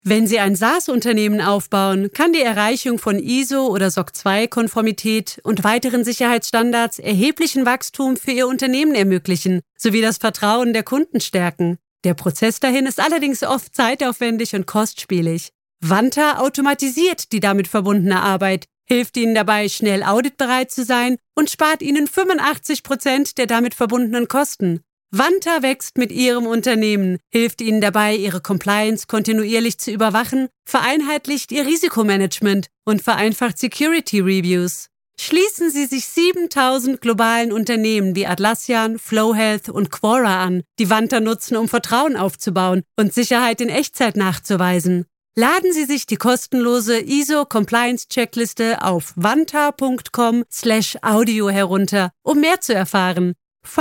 Wenn Sie ein SaaS-Unternehmen aufbauen, kann die Erreichung von ISO- oder SOC 2-Konformität und weiteren Sicherheitsstandards erheblichen Wachstum für Ihr Unternehmen ermöglichen, sowie das Vertrauen der Kunden stärken. Der Prozess dahin ist allerdings oft zeitaufwendig und kostspielig. Vanta automatisiert die damit verbundene Arbeit, hilft Ihnen dabei, schnell auditbereit zu sein und spart Ihnen 85% der damit verbundenen Kosten. Vanta wächst mit Ihrem Unternehmen, hilft Ihnen dabei, Ihre Compliance kontinuierlich zu überwachen, vereinheitlicht Ihr Risikomanagement und vereinfacht Security Reviews. Schließen Sie sich 7000 globalen Unternehmen wie Atlassian, FlowHealth und Quora an, die Vanta nutzen, um Vertrauen aufzubauen und Sicherheit in Echtzeit nachzuweisen. Laden Sie sich die kostenlose ISO-Compliance-Checkliste auf vanta.com/audio herunter, um mehr zu erfahren.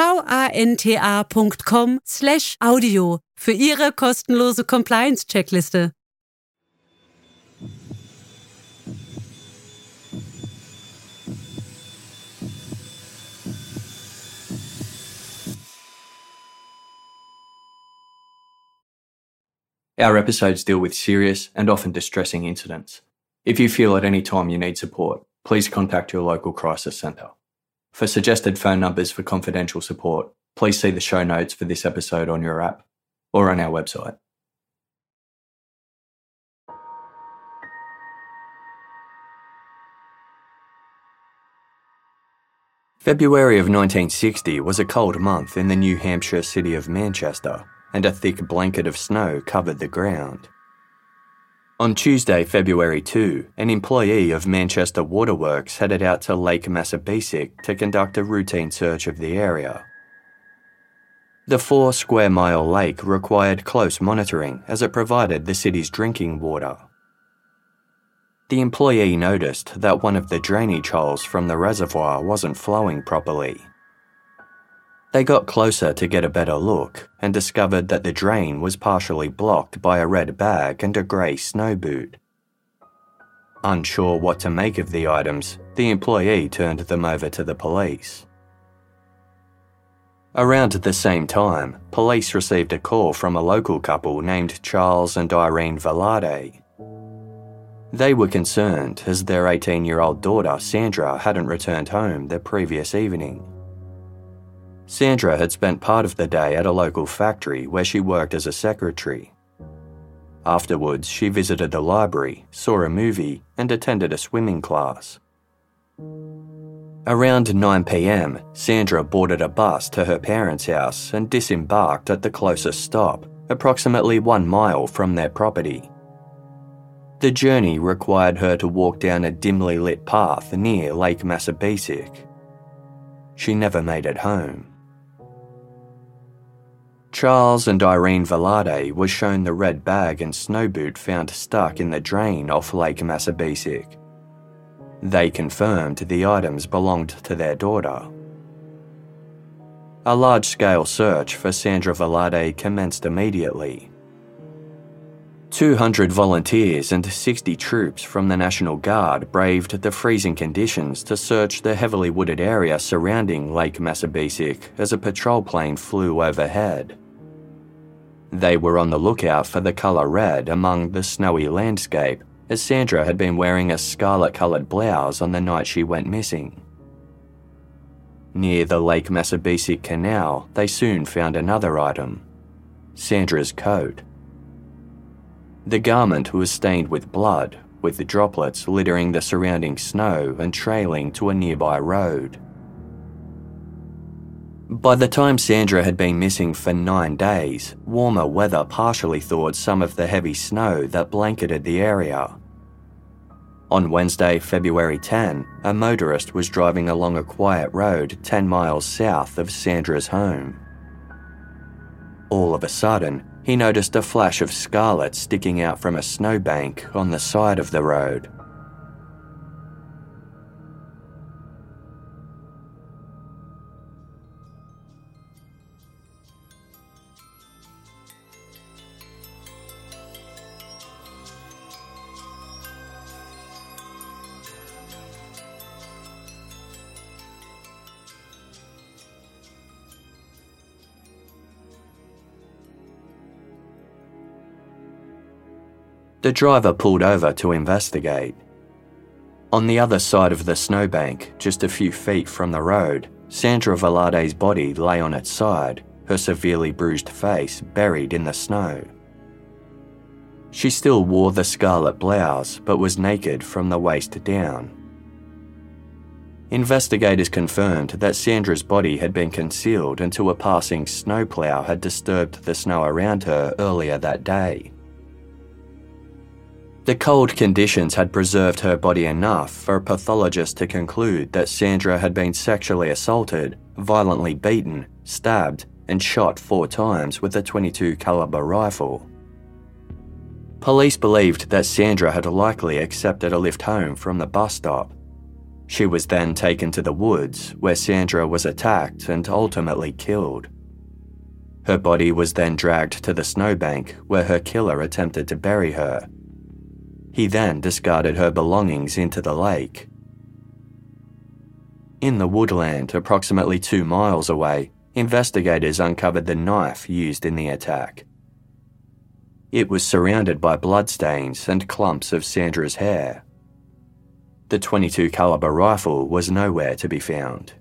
vanta.com/audio für Ihre kostenlose Compliance-Checkliste. Our episodes deal with serious and often distressing incidents. If you feel at any time you need support, please contact your local crisis centre. For suggested phone numbers for confidential support, please see the show notes for this episode on your app or on our website. February of 1960 was a cold month in the New Hampshire city of Manchester, and a thick blanket of snow covered the ground. On Tuesday, February 2, an employee of Manchester Waterworks headed out to Lake Massabesic to conduct a routine search of the area. The 4-square-mile lake required close monitoring as it provided the city's drinking water. The employee noticed that one of the drainage holes from the reservoir wasn't flowing properly. They got closer to get a better look and discovered that the drain was partially blocked by a red bag and a grey snow boot. Unsure what to make of the items, the employee turned them over to the police. Around the same time, police received a call from a local couple named Charles and Irene Velarde. They were concerned as their 18-year-old daughter Sandra hadn't returned home the previous evening. Sandra had spent part of the day at a local factory where she worked as a secretary. Afterwards, she visited the library, saw a movie, and attended a swimming class. Around 9 p.m, Sandra boarded a bus to her parents' house and disembarked at the closest stop, approximately 1 mile from their property. The journey required her to walk down a dimly lit path near Lake Massabesic. She never made it home. Charles and Irene Velarde were shown the red bag and snow boot found stuck in the drain off Lake Massabesic. They confirmed the items belonged to their daughter. A large-scale search for Sandra Velarde commenced immediately. 200 volunteers and 60 troops from the National Guard braved the freezing conditions to search the heavily wooded area surrounding Lake Massabesic as a patrol plane flew overhead. They were on the lookout for the colour red among the snowy landscape, as Sandra had been wearing a scarlet-coloured blouse on the night she went missing. Near the Lake Massabesic Canal, they soon found another item: Sandra's coat. The garment was stained with blood, with the droplets littering the surrounding snow and trailing to a nearby road. By the time Sandra had been missing for 9 days, warmer weather partially thawed some of the heavy snow that blanketed the area. On Wednesday, February 10, a motorist was driving along a quiet road 10 miles south of Sandra's home. All of a sudden, he noticed a flash of scarlet sticking out from a snowbank on the side of the road. The driver pulled over to investigate. On the other side of the snowbank, just a few feet from the road, Sandra Velarde's body lay on its side, her severely bruised face buried in the snow. She still wore the scarlet blouse but was naked from the waist down. Investigators confirmed that Sandra's body had been concealed until a passing snowplow had disturbed the snow around her earlier that day. The cold conditions had preserved her body enough for a pathologist to conclude that Sandra had been sexually assaulted, violently beaten, stabbed, and shot 4 times with a .22 caliber rifle. Police believed that Sandra had likely accepted a lift home from the bus stop. She was then taken to the woods, where Sandra was attacked and ultimately killed. Her body was then dragged to the snowbank, where her killer attempted to bury her. He then discarded her belongings into the lake. In the woodland, approximately 2 miles away, investigators uncovered the knife used in the attack. It was surrounded by bloodstains and clumps of Sandra's hair. The .22 caliber rifle was nowhere to be found.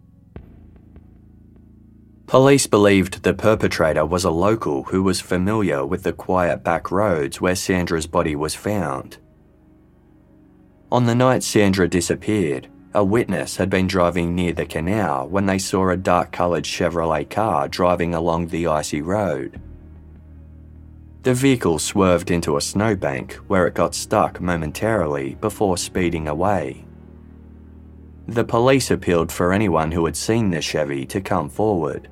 Police believed the perpetrator was a local who was familiar with the quiet back roads where Sandra's body was found. On the night Sandra disappeared, a witness had been driving near the canal when they saw a dark-coloured Chevrolet car driving along the icy road. The vehicle swerved into a snowbank where it got stuck momentarily before speeding away. The police appealed for anyone who had seen the Chevy to come forward.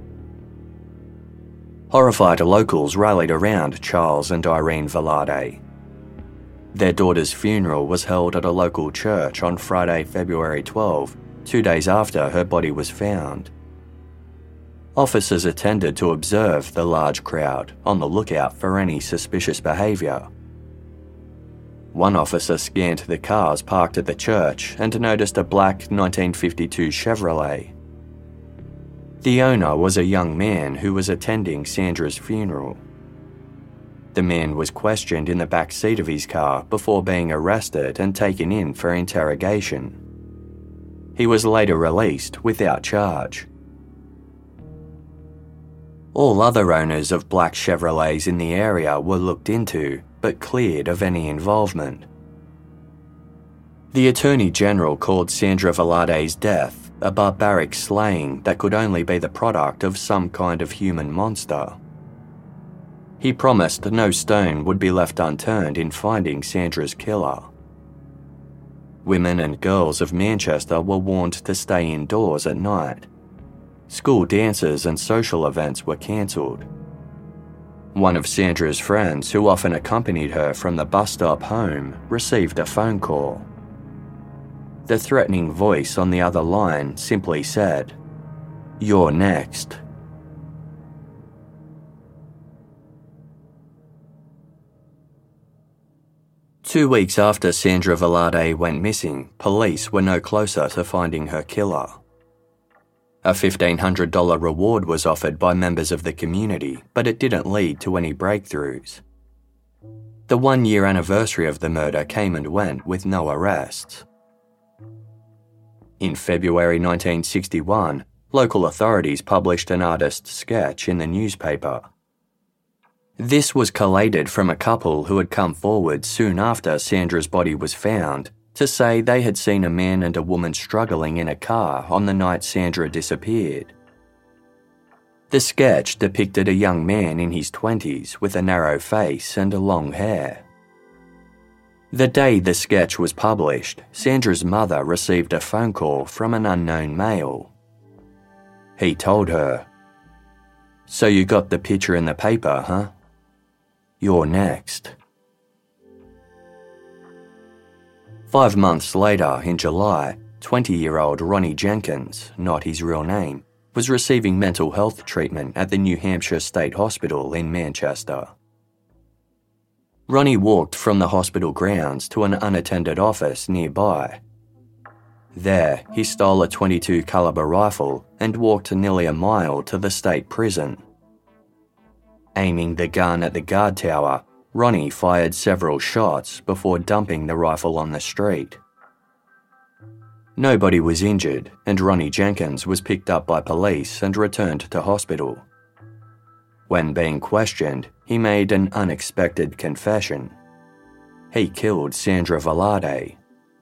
Horrified locals rallied around Charles and Irene Velarde. Their daughter's funeral was held at a local church on Friday, February 12, 2 days after her body was found. Officers attended to observe the large crowd, on the lookout for any suspicious behaviour. One officer scanned the cars parked at the church and noticed a black 1952 Chevrolet. The owner was a young man who was attending Sandra's funeral. The man was questioned in the back seat of his car before being arrested and taken in for interrogation. He was later released without charge. All other owners of black Chevrolets in the area were looked into, but cleared of any involvement. The Attorney General called Sandra Velarde's death a barbaric slaying that could only be the product of some kind of human monster. He promised no stone would be left unturned in finding Sandra's killer. Women and girls of Manchester were warned to stay indoors at night. School dances and social events were cancelled. One of Sandra's friends, who often accompanied her from the bus stop home, received a phone call. The threatening voice on the other line simply said, "You're next." Two weeks after Sandra Velarde went missing, police were no closer to finding her killer. A $1,500 reward was offered by members of the community, but it didn't lead to any breakthroughs. The 1-year anniversary of the murder came and went with no arrests. In February 1961, local authorities published an artist's sketch in the newspaper. This was collated from a couple who had come forward soon after Sandra's body was found to say they had seen a man and a woman struggling in a car on the night Sandra disappeared. The sketch depicted a young man in his 20s with a narrow face and long hair. The day the sketch was published, Sandra's mother received a phone call from an unknown male. He told her, "So you got the picture in the paper, huh? You're next." 5 months later, in July, 20-year-old Ronnie Jenkins, not his real name, was receiving mental health treatment at the New Hampshire State Hospital in Manchester. Ronnie walked from the hospital grounds to an unattended office nearby. There, he stole a .22 caliber rifle and walked nearly a mile to the state prison. Aiming the gun at the guard tower, Ronnie fired several shots before dumping the rifle on the street. Nobody was injured, and Ronnie Jenkins was picked up by police and returned to hospital. When being questioned, he made an unexpected confession. He killed Sandra Velarde.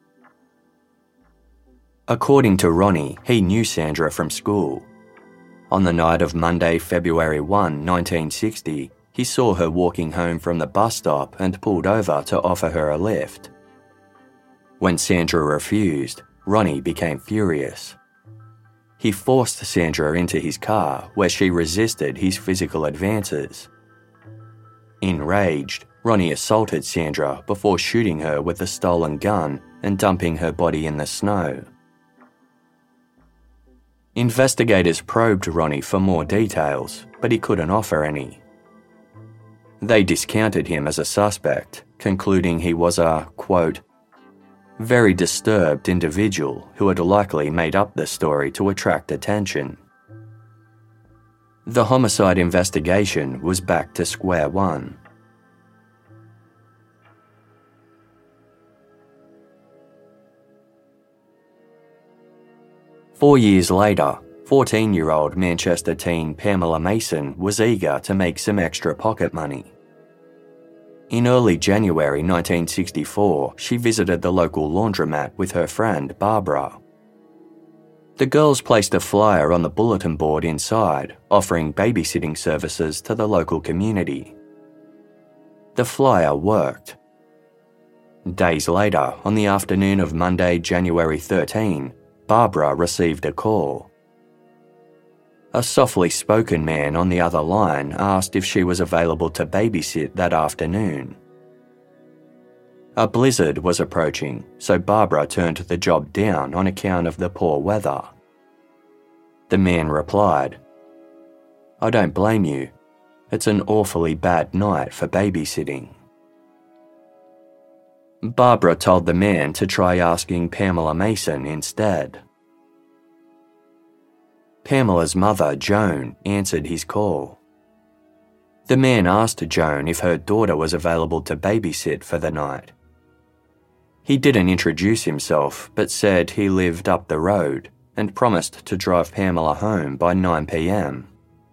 According to Ronnie, he knew Sandra from school. On the night of Monday, February 1, 1960, he saw her walking home from the bus stop and pulled over to offer her a lift. When Sandra refused, Ronnie became furious. He forced Sandra into his car, where she resisted his physical advances. Enraged, Ronnie assaulted Sandra before shooting her with a stolen gun and dumping her body in the snow. Investigators probed Ronnie for more details, but he couldn't offer any. They discounted him as a suspect, concluding he was a, quote, very disturbed individual who had likely made up the story to attract attention. The homicide investigation was back to square one. Four years later, 14-year-old Manchester teen Pamela Mason was eager to make some extra pocket money. In early January 1964, she visited the local laundromat with her friend Barbara. The girls placed a flyer on the bulletin board inside, offering babysitting services to the local community. The flyer worked. Days later, on the afternoon of Monday, January 13, Barbara received a call. A softly spoken man on the other line asked if she was available to babysit that afternoon. A blizzard was approaching, so Barbara turned the job down on account of the poor weather. The man replied, "I don't blame you. It's an awfully bad night for babysitting." Barbara told the man to try asking Pamela Mason instead. Pamela's mother, Joan, answered his call. The man asked Joan if her daughter was available to babysit for the night. He didn't introduce himself, but said he lived up the road and promised to drive Pamela home by 9 p.m.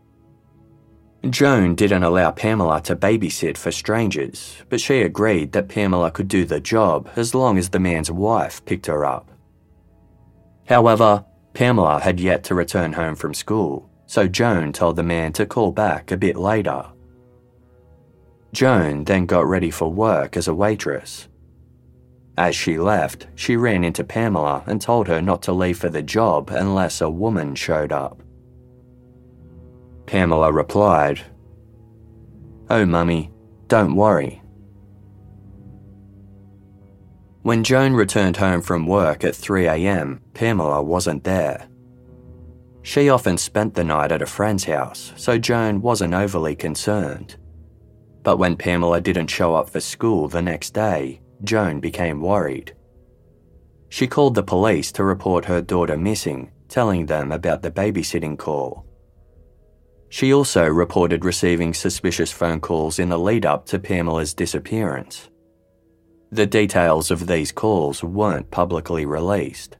Joan didn't allow Pamela to babysit for strangers, but she agreed that Pamela could do the job as long as the man's wife picked her up. However, Pamela had yet to return home from school, so Joan told the man to call back a bit later. Joan then got ready for work as a waitress. As she left, she ran into Pamela and told her not to leave for the job unless a woman showed up. Pamela replied, "Oh, Mummy, don't worry." When Joan returned home from work at 3 a.m, Pamela wasn't there. She often spent the night at a friend's house, so Joan wasn't overly concerned. But when Pamela didn't show up for school the next day, Joan became worried. She called the police to report her daughter missing, telling them about the babysitting call. She also reported receiving suspicious phone calls in the lead-up to Pamela's disappearance. The details of these calls weren't publicly released.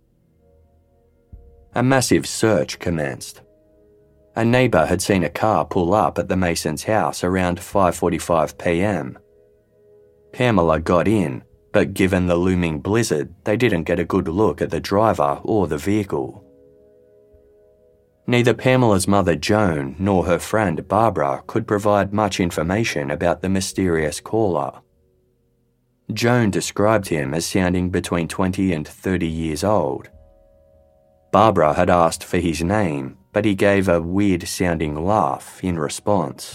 A massive search commenced. A neighbour had seen a car pull up at the Masons' house around 5:45 p.m. Pamela got in, but given the looming blizzard, they didn't get a good look at the driver or the vehicle. Neither Pamela's mother Joan nor her friend Barbara could provide much information about the mysterious caller. Joan described him as sounding between 20 and 30 years old. Barbara had asked for his name, but he gave a weird-sounding laugh in response.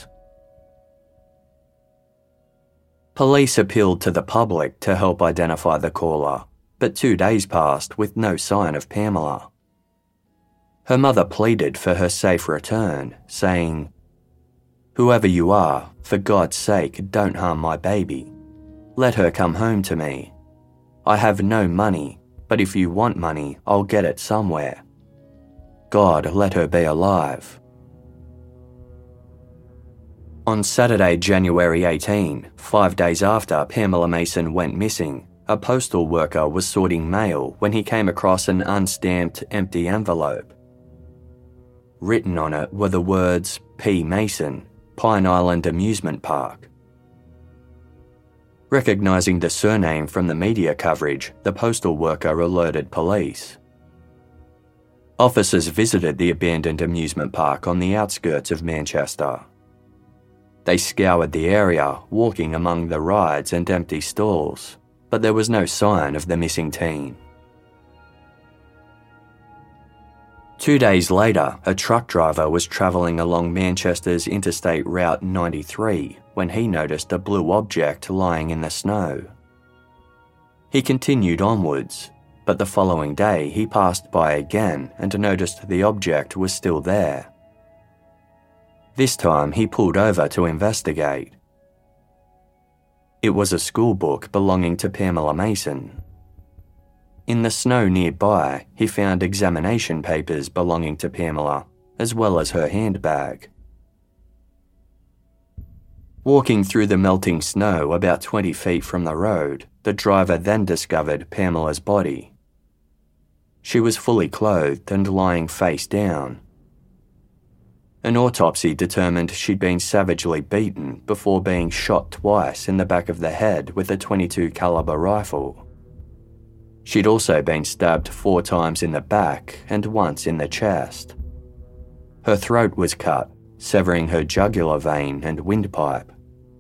Police appealed to the public to help identify the caller, but 2 days passed with no sign of Pamela. Her mother pleaded for her safe return, saying, "Whoever you are, for God's sake, don't harm my baby. Let her come home to me. I have no money, but if you want money, I'll get it somewhere. God, let her be alive." On Saturday, January 18, 5 days after Pamela Mason went missing, a postal worker was sorting mail when he came across an unstamped empty envelope. Written on it were the words P. Mason, Pine Island Amusement Park. Recognising the surname from the media coverage, the postal worker alerted police. Officers visited the abandoned amusement park on the outskirts of Manchester. They scoured the area, walking among the rides and empty stalls, but there was no sign of the missing teen. 2 days later, a truck driver was travelling along Manchester's Interstate Route 93 when he noticed a blue object lying in the snow. He continued onwards, but the following day he passed by again and noticed the object was still there. This time he pulled over to investigate. It was a school book belonging to Pamela Mason. In the snow nearby, he found examination papers belonging to Pamela, as well as her handbag. Walking through the melting snow about 20 feet from the road, the driver then discovered Pamela's body. She was fully clothed and lying face down. An autopsy determined she'd been savagely beaten before being shot twice in the back of the head with a .22 caliber rifle. She'd also been stabbed 4 times in the back and once in the chest. Her throat was cut, severing her jugular vein and windpipe.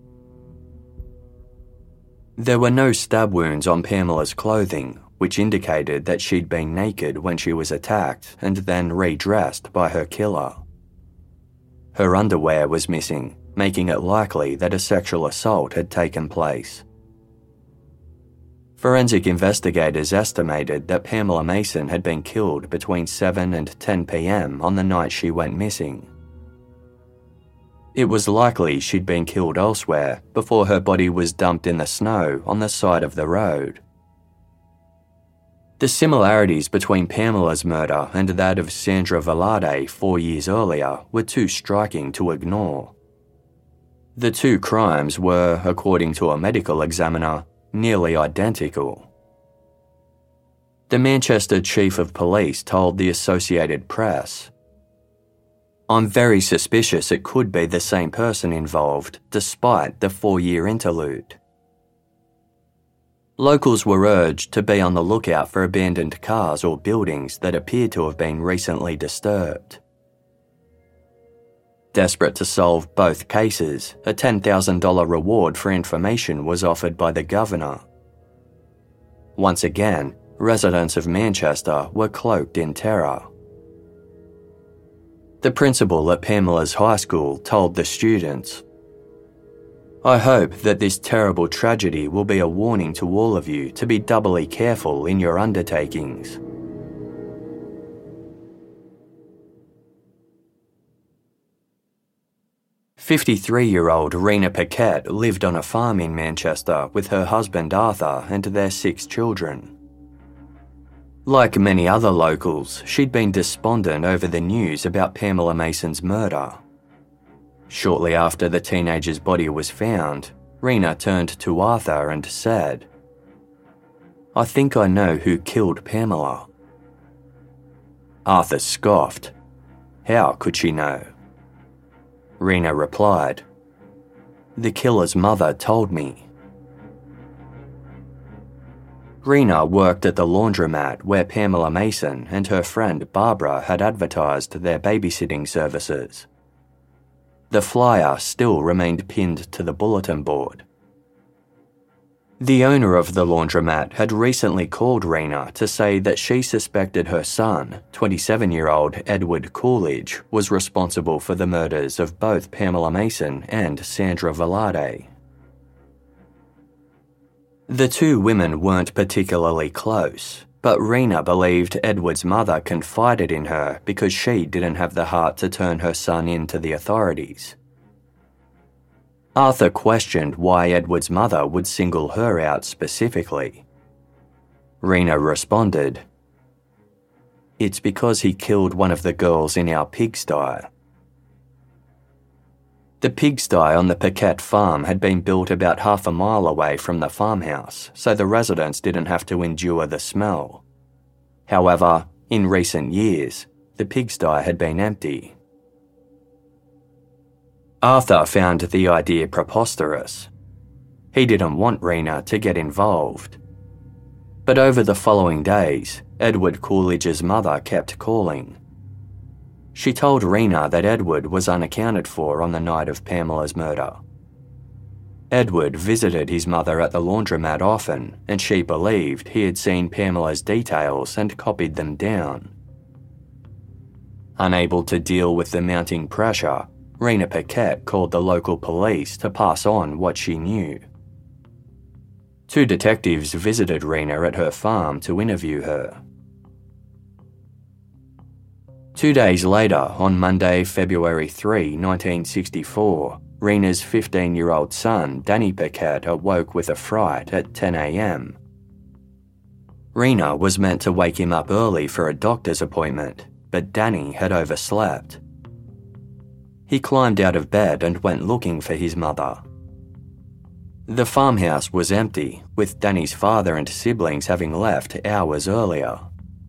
There were no stab wounds on Pamela's clothing, which indicated that she'd been naked when she was attacked and then redressed by her killer. Her underwear was missing, making it likely that a sexual assault had taken place. Forensic investigators estimated that Pamela Mason had been killed between 7 and 10 p.m. on the night she went missing. It was likely she'd been killed elsewhere before her body was dumped in the snow on the side of the road. The similarities between Pamela's murder and that of Sandra Velarde 4 years earlier were too striking to ignore. The two crimes were, according to a medical examiner, nearly identical. The Manchester Chief of Police told the Associated Press, "I'm very suspicious it could be the same person involved, despite the 4-year interlude." Locals were urged to be on the lookout for abandoned cars or buildings that appeared to have been recently disturbed. Desperate to solve both cases, a $10,000 reward for information was offered by the governor. Once again, residents of Manchester were cloaked in terror. The principal at Pamela's high school told the students, "I hope that this terrible tragedy will be a warning to all of you to be doubly careful in your undertakings." "53-year-old Rena Paquette lived on a farm in Manchester with her husband Arthur and their 6 children. Like many other locals, she'd been despondent over the news about Pamela Mason's murder. Shortly after the teenager's body was found, Rena turned to Arthur and said, "I think I know who killed Pamela." Arthur scoffed. How could she know? Rena replied, "The killer's mother told me." Rena worked at the laundromat where Pamela Mason and her friend Barbara had advertised their babysitting services. The flyer still remained pinned to the bulletin board. The owner of the laundromat had recently called Rena to say that she suspected her son, 27-year-old Edward Coolidge, was responsible for the murders of both Pamela Mason and Sandra Velarde. The two women weren't particularly close, but Rena believed Edward's mother confided in her because she didn't have the heart to turn her son in to the authorities. Arthur questioned why Edward's mother would single her out specifically. Rena responded, "It's because he killed one of the girls in our pigsty." The pigsty on the Paquette farm had been built about half a mile away from the farmhouse, so the residents didn't have to endure the smell. However, in recent years, the pigsty had been empty. Arthur found the idea preposterous. He didn't want Rena to get involved. But over the following days, Edward Coolidge's mother kept calling. She told Rena that Edward was unaccounted for on the night of Pamela's murder. Edward visited his mother at the laundromat often, and she believed he had seen Pamela's details and copied them down. Unable to deal with the mounting pressure, Rena Paquette called the local police to pass on what she knew. 2 detectives visited Rena at her farm to interview her. 2 days later, on Monday, February 3, 1964, Rena's 15-year-old son, Danny Paquette, awoke with a fright at 10 a.m. Rena was meant to wake him up early for a doctor's appointment, but Danny had overslept. He climbed out of bed and went looking for his mother. The farmhouse was empty, with Danny's father and siblings having left hours earlier.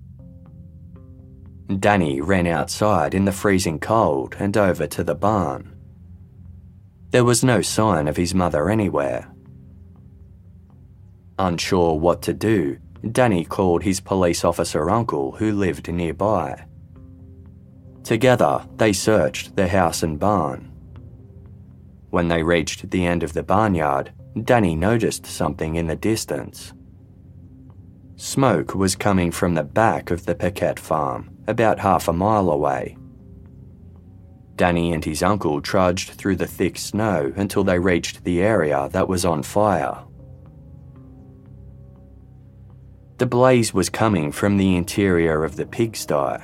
Danny ran outside in the freezing cold and over to the barn. There was no sign of his mother anywhere. Unsure what to do, Danny called his police officer uncle who lived nearby. Together, they searched the house and barn. When they reached the end of the barnyard, Danny noticed something in the distance. Smoke was coming from the back of the Paquette farm, about half a mile away. Danny and his uncle trudged through the thick snow until they reached the area that was on fire. The blaze was coming from the interior of the pigsty.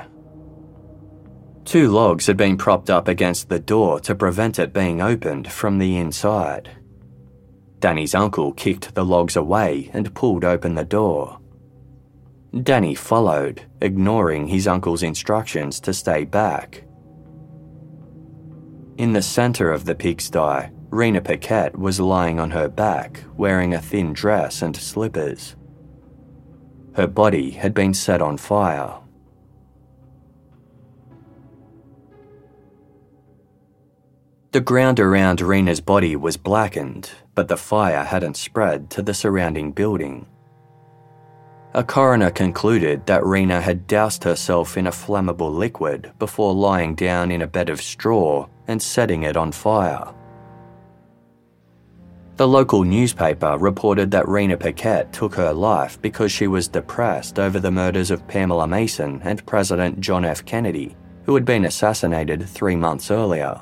2 logs had been propped up against the door to prevent it being opened from the inside. Danny's uncle kicked the logs away and pulled open the door. Danny followed, ignoring his uncle's instructions to stay back. In the centre of the pigsty, Rena Paquette was lying on her back, wearing a thin dress and slippers. Her body had been set on fire. The ground around Rena's body was blackened, but the fire hadn't spread to the surrounding building. A coroner concluded that Rena had doused herself in a flammable liquid before lying down in a bed of straw and setting it on fire. The local newspaper reported that Rena Paquette took her life because she was depressed over the murders of Pamela Mason and President John F. Kennedy, who had been assassinated 3 months earlier.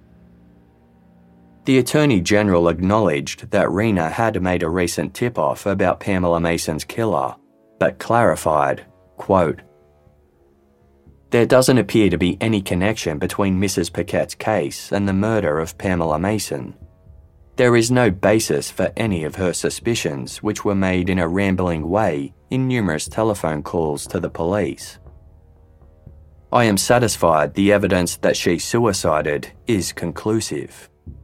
The Attorney General acknowledged that Rena had made a recent tip-off about Pamela Mason's killer, but clarified, quote, "There doesn't appear to be any connection between Mrs. Paquette's case and the murder of Pamela Mason. There is no basis for any of her suspicions, which were made in a rambling way in numerous telephone calls to the police. I am satisfied the evidence that she suicided is conclusive."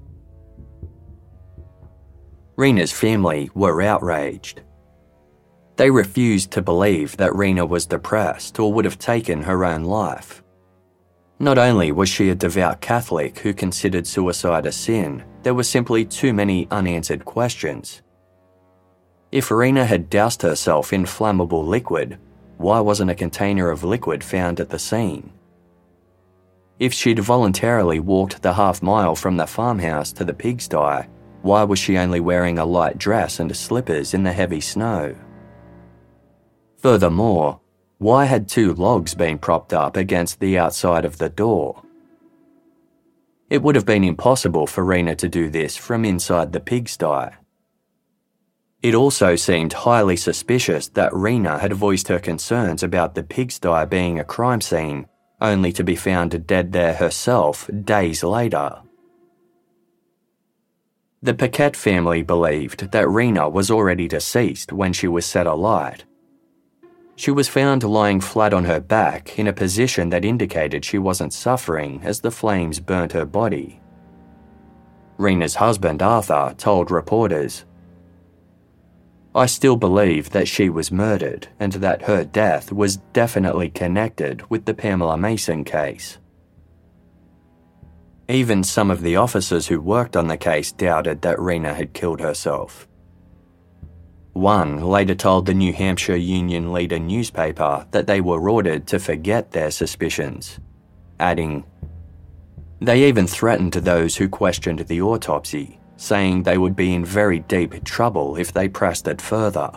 Rena's family were outraged. They refused to believe that Rena was depressed or would have taken her own life. Not only was she a devout Catholic who considered suicide a sin, there were simply too many unanswered questions. If Rena had doused herself in flammable liquid, why wasn't a container of liquid found at the scene? If she'd voluntarily walked the half-mile from the farmhouse to the pigsty, why was she only wearing a light dress and slippers in the heavy snow? Furthermore, why had 2 logs been propped up against the outside of the door? It would have been impossible for Rena to do this from inside the pigsty. It also seemed highly suspicious that Rena had voiced her concerns about the pigsty being a crime scene, only to be found dead there herself days later. The Paquette family believed that Rena was already deceased when she was set alight. She was found lying flat on her back in a position that indicated she wasn't suffering as the flames burnt her body. Rena's husband, Arthur, told reporters, "I still believe that she was murdered and that her death was definitely connected with the Pamela Mason case." Even some of the officers who worked on the case doubted that Rena had killed herself. One later told the New Hampshire Union Leader newspaper that they were ordered to forget their suspicions, adding, "They even threatened those who questioned the autopsy, saying they would be in very deep trouble if they pressed it further."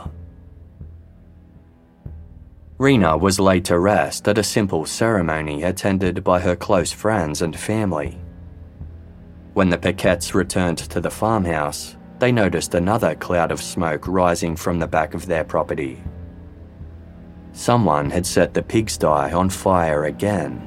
Rena was laid to rest at a simple ceremony attended by her close friends and family. When the Paquettes returned to the farmhouse, they noticed another cloud of smoke rising from the back of their property. Someone had set the pigsty on fire again.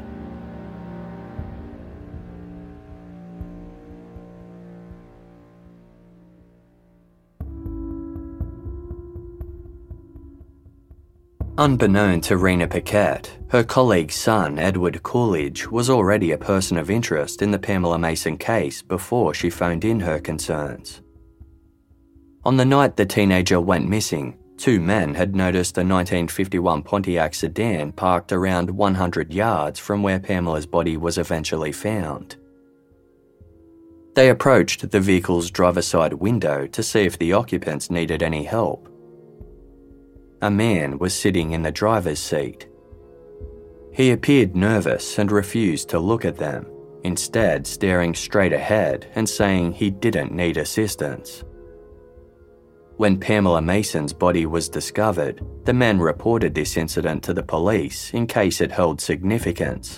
Unbeknown to Rena Paquette, her colleague's son, Edward Coolidge, was already a person of interest in the Pamela Mason case before she phoned in her concerns. On the night the teenager went missing, two men had noticed a 1951 Pontiac sedan parked around 100 yards from where Pamela's body was eventually found. They approached the vehicle's driver's side window to see if the occupants needed any help. A man was sitting in the driver's seat. He appeared nervous and refused to look at them, instead staring straight ahead and saying he didn't need assistance. When Pamela Mason's body was discovered, the men reported this incident to the police in case it held significance.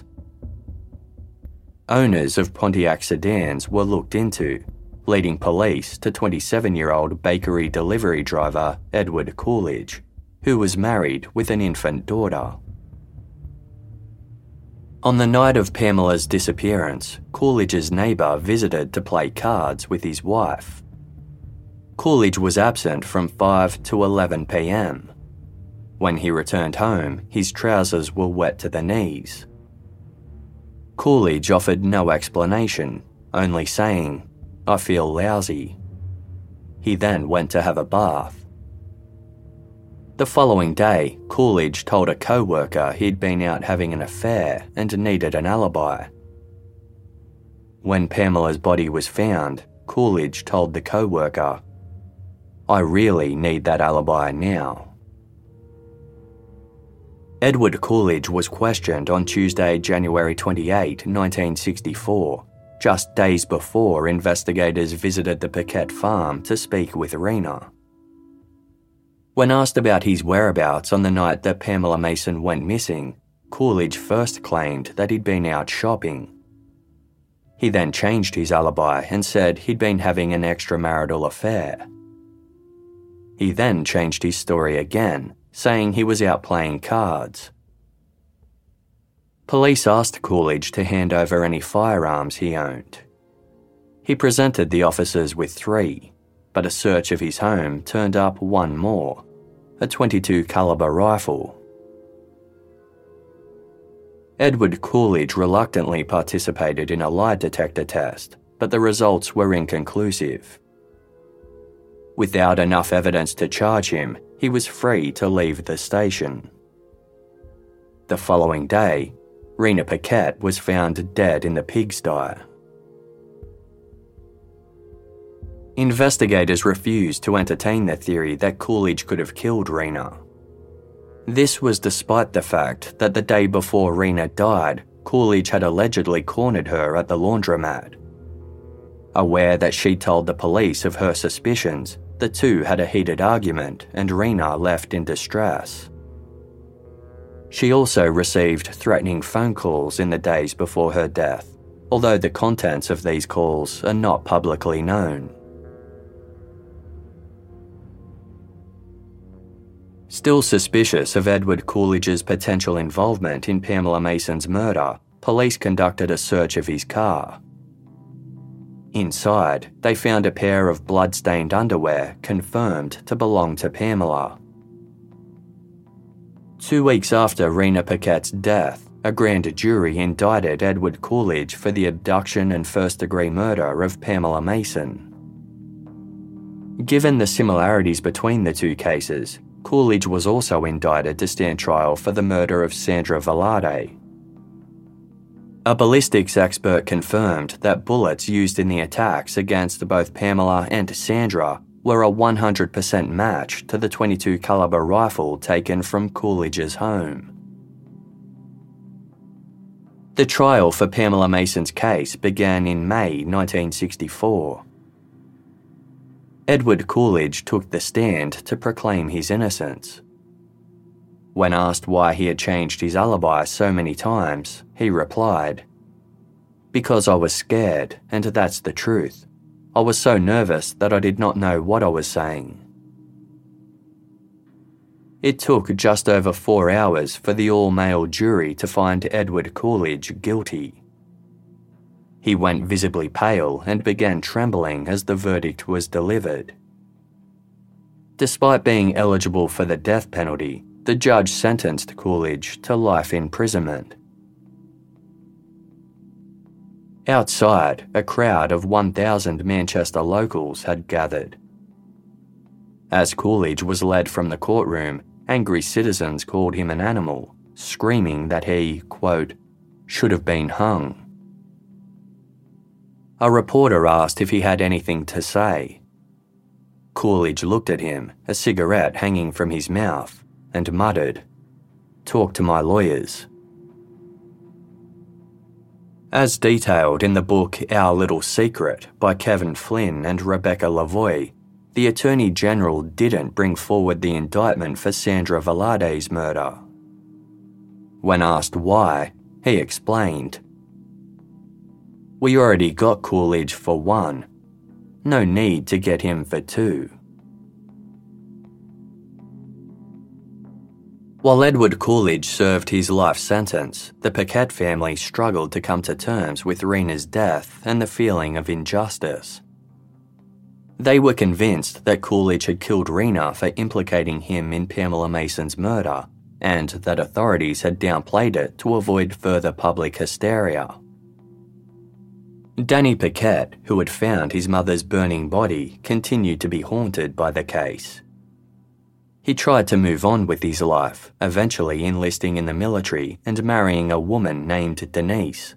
Owners of Pontiac sedans were looked into, leading police to 27-year-old bakery delivery driver Edward Coolidge, who was married with an infant daughter. On the night of Pamela's disappearance, Coolidge's neighbour visited to play cards with his wife. Coolidge was absent from 5 to 11 p.m. When he returned home, his trousers were wet to the knees. Coolidge offered no explanation, only saying, "I feel lousy." He then went to have a bath. The following day, Coolidge told a co-worker he'd been out having an affair and needed an alibi. When Pamela's body was found, Coolidge told the co-worker, "I really need that alibi now." Edward Coolidge was questioned on Tuesday, January 28, 1964, just days before investigators visited the Paquette farm to speak with Rena. When asked about his whereabouts on the night that Pamela Mason went missing, Coolidge first claimed that he'd been out shopping. He then changed his alibi and said he'd been having an extramarital affair. He then changed his story again, saying he was out playing cards. Police asked Coolidge to hand over any firearms he owned. He presented the officers with 3, but a search of his home turned up one more, a .22 caliber rifle. Edward Coolidge reluctantly participated in a lie detector test, but the results were inconclusive. Without enough evidence to charge him, he was free to leave the station. The following day, Rena Paquette was found dead in the pigsty. Investigators refused to entertain the theory that Coolidge could have killed Rena. This was despite the fact that the day before Rena died, Coolidge had allegedly cornered her at the laundromat. Aware that she told the police of her suspicions, the two had a heated argument and Rena left in distress. She also received threatening phone calls in the days before her death, although the contents of these calls are not publicly known. Still suspicious of Edward Coolidge's potential involvement in Pamela Mason's murder, police conducted a search of his car. Inside, they found a pair of blood-stained underwear confirmed to belong to Pamela. 2 weeks after Rena Paquette's death, a grand jury indicted Edward Coolidge for the abduction and first-degree murder of Pamela Mason. Given the similarities between the two cases, Coolidge was also indicted to stand trial for the murder of Sandra Velarde. A ballistics expert confirmed that bullets used in the attacks against both Pamela and Sandra were a 100% match to the .22 caliber rifle taken from Coolidge's home. The trial for Pamela Mason's case began in May 1964. Edward Coolidge took the stand to proclaim his innocence. When asked why he had changed his alibi so many times, he replied, "Because I was scared, and that's the truth. I was so nervous that I did not know what I was saying." It took just over 4 hours for the all-male jury to find Edward Coolidge guilty. He went visibly pale and began trembling as the verdict was delivered. Despite being eligible for the death penalty, the judge sentenced Coolidge to life imprisonment. Outside, a crowd of 1,000 Manchester locals had gathered. As Coolidge was led from the courtroom, angry citizens called him an animal, screaming that he, quote, "should have been hung." A reporter asked if he had anything to say. Coolidge looked at him, a cigarette hanging from his mouth, and muttered, "Talk to my lawyers." As detailed in the book Our Little Secret by Kevin Flynn and Rebecca Lavoie, the Attorney General didn't bring forward the indictment for Sandra Velarde's murder. When asked why, he explained, "We already got Coolidge for one. No need to get him for two." While Edward Coolidge served his life sentence, the Paquette family struggled to come to terms with Rena's death and the feeling of injustice. They were convinced that Coolidge had killed Rena for implicating him in Pamela Mason's murder, and that authorities had downplayed it to avoid further public hysteria. Danny Paquette, who had found his mother's burning body, continued to be haunted by the case. He tried to move on with his life, eventually enlisting in the military and marrying a woman named Denise.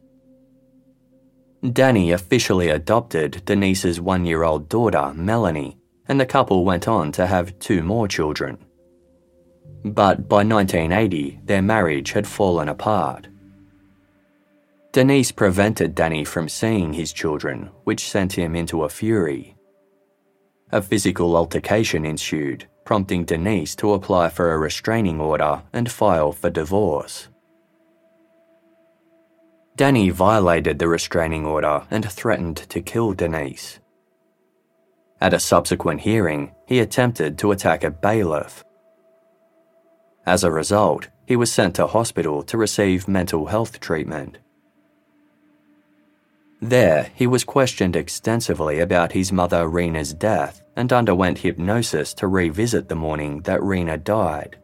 Danny officially adopted Denise's 1-year-old daughter, Melanie, and the couple went on to have 2 more children. But by 1980, their marriage had fallen apart. Denise prevented Danny from seeing his children, which sent him into a fury. A physical altercation ensued, prompting Denise to apply for a restraining order and file for divorce. Danny violated the restraining order and threatened to kill Denise. At a subsequent hearing, he attempted to attack a bailiff. As a result, he was sent to hospital to receive mental health treatment. There, he was questioned extensively about his mother Rena's death and underwent hypnosis to revisit the morning that Rena died.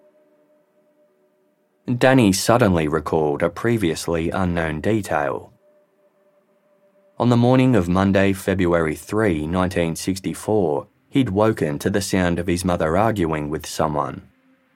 Danny suddenly recalled a previously unknown detail. On the morning of Monday, February 3, 1964, he'd woken to the sound of his mother arguing with someone.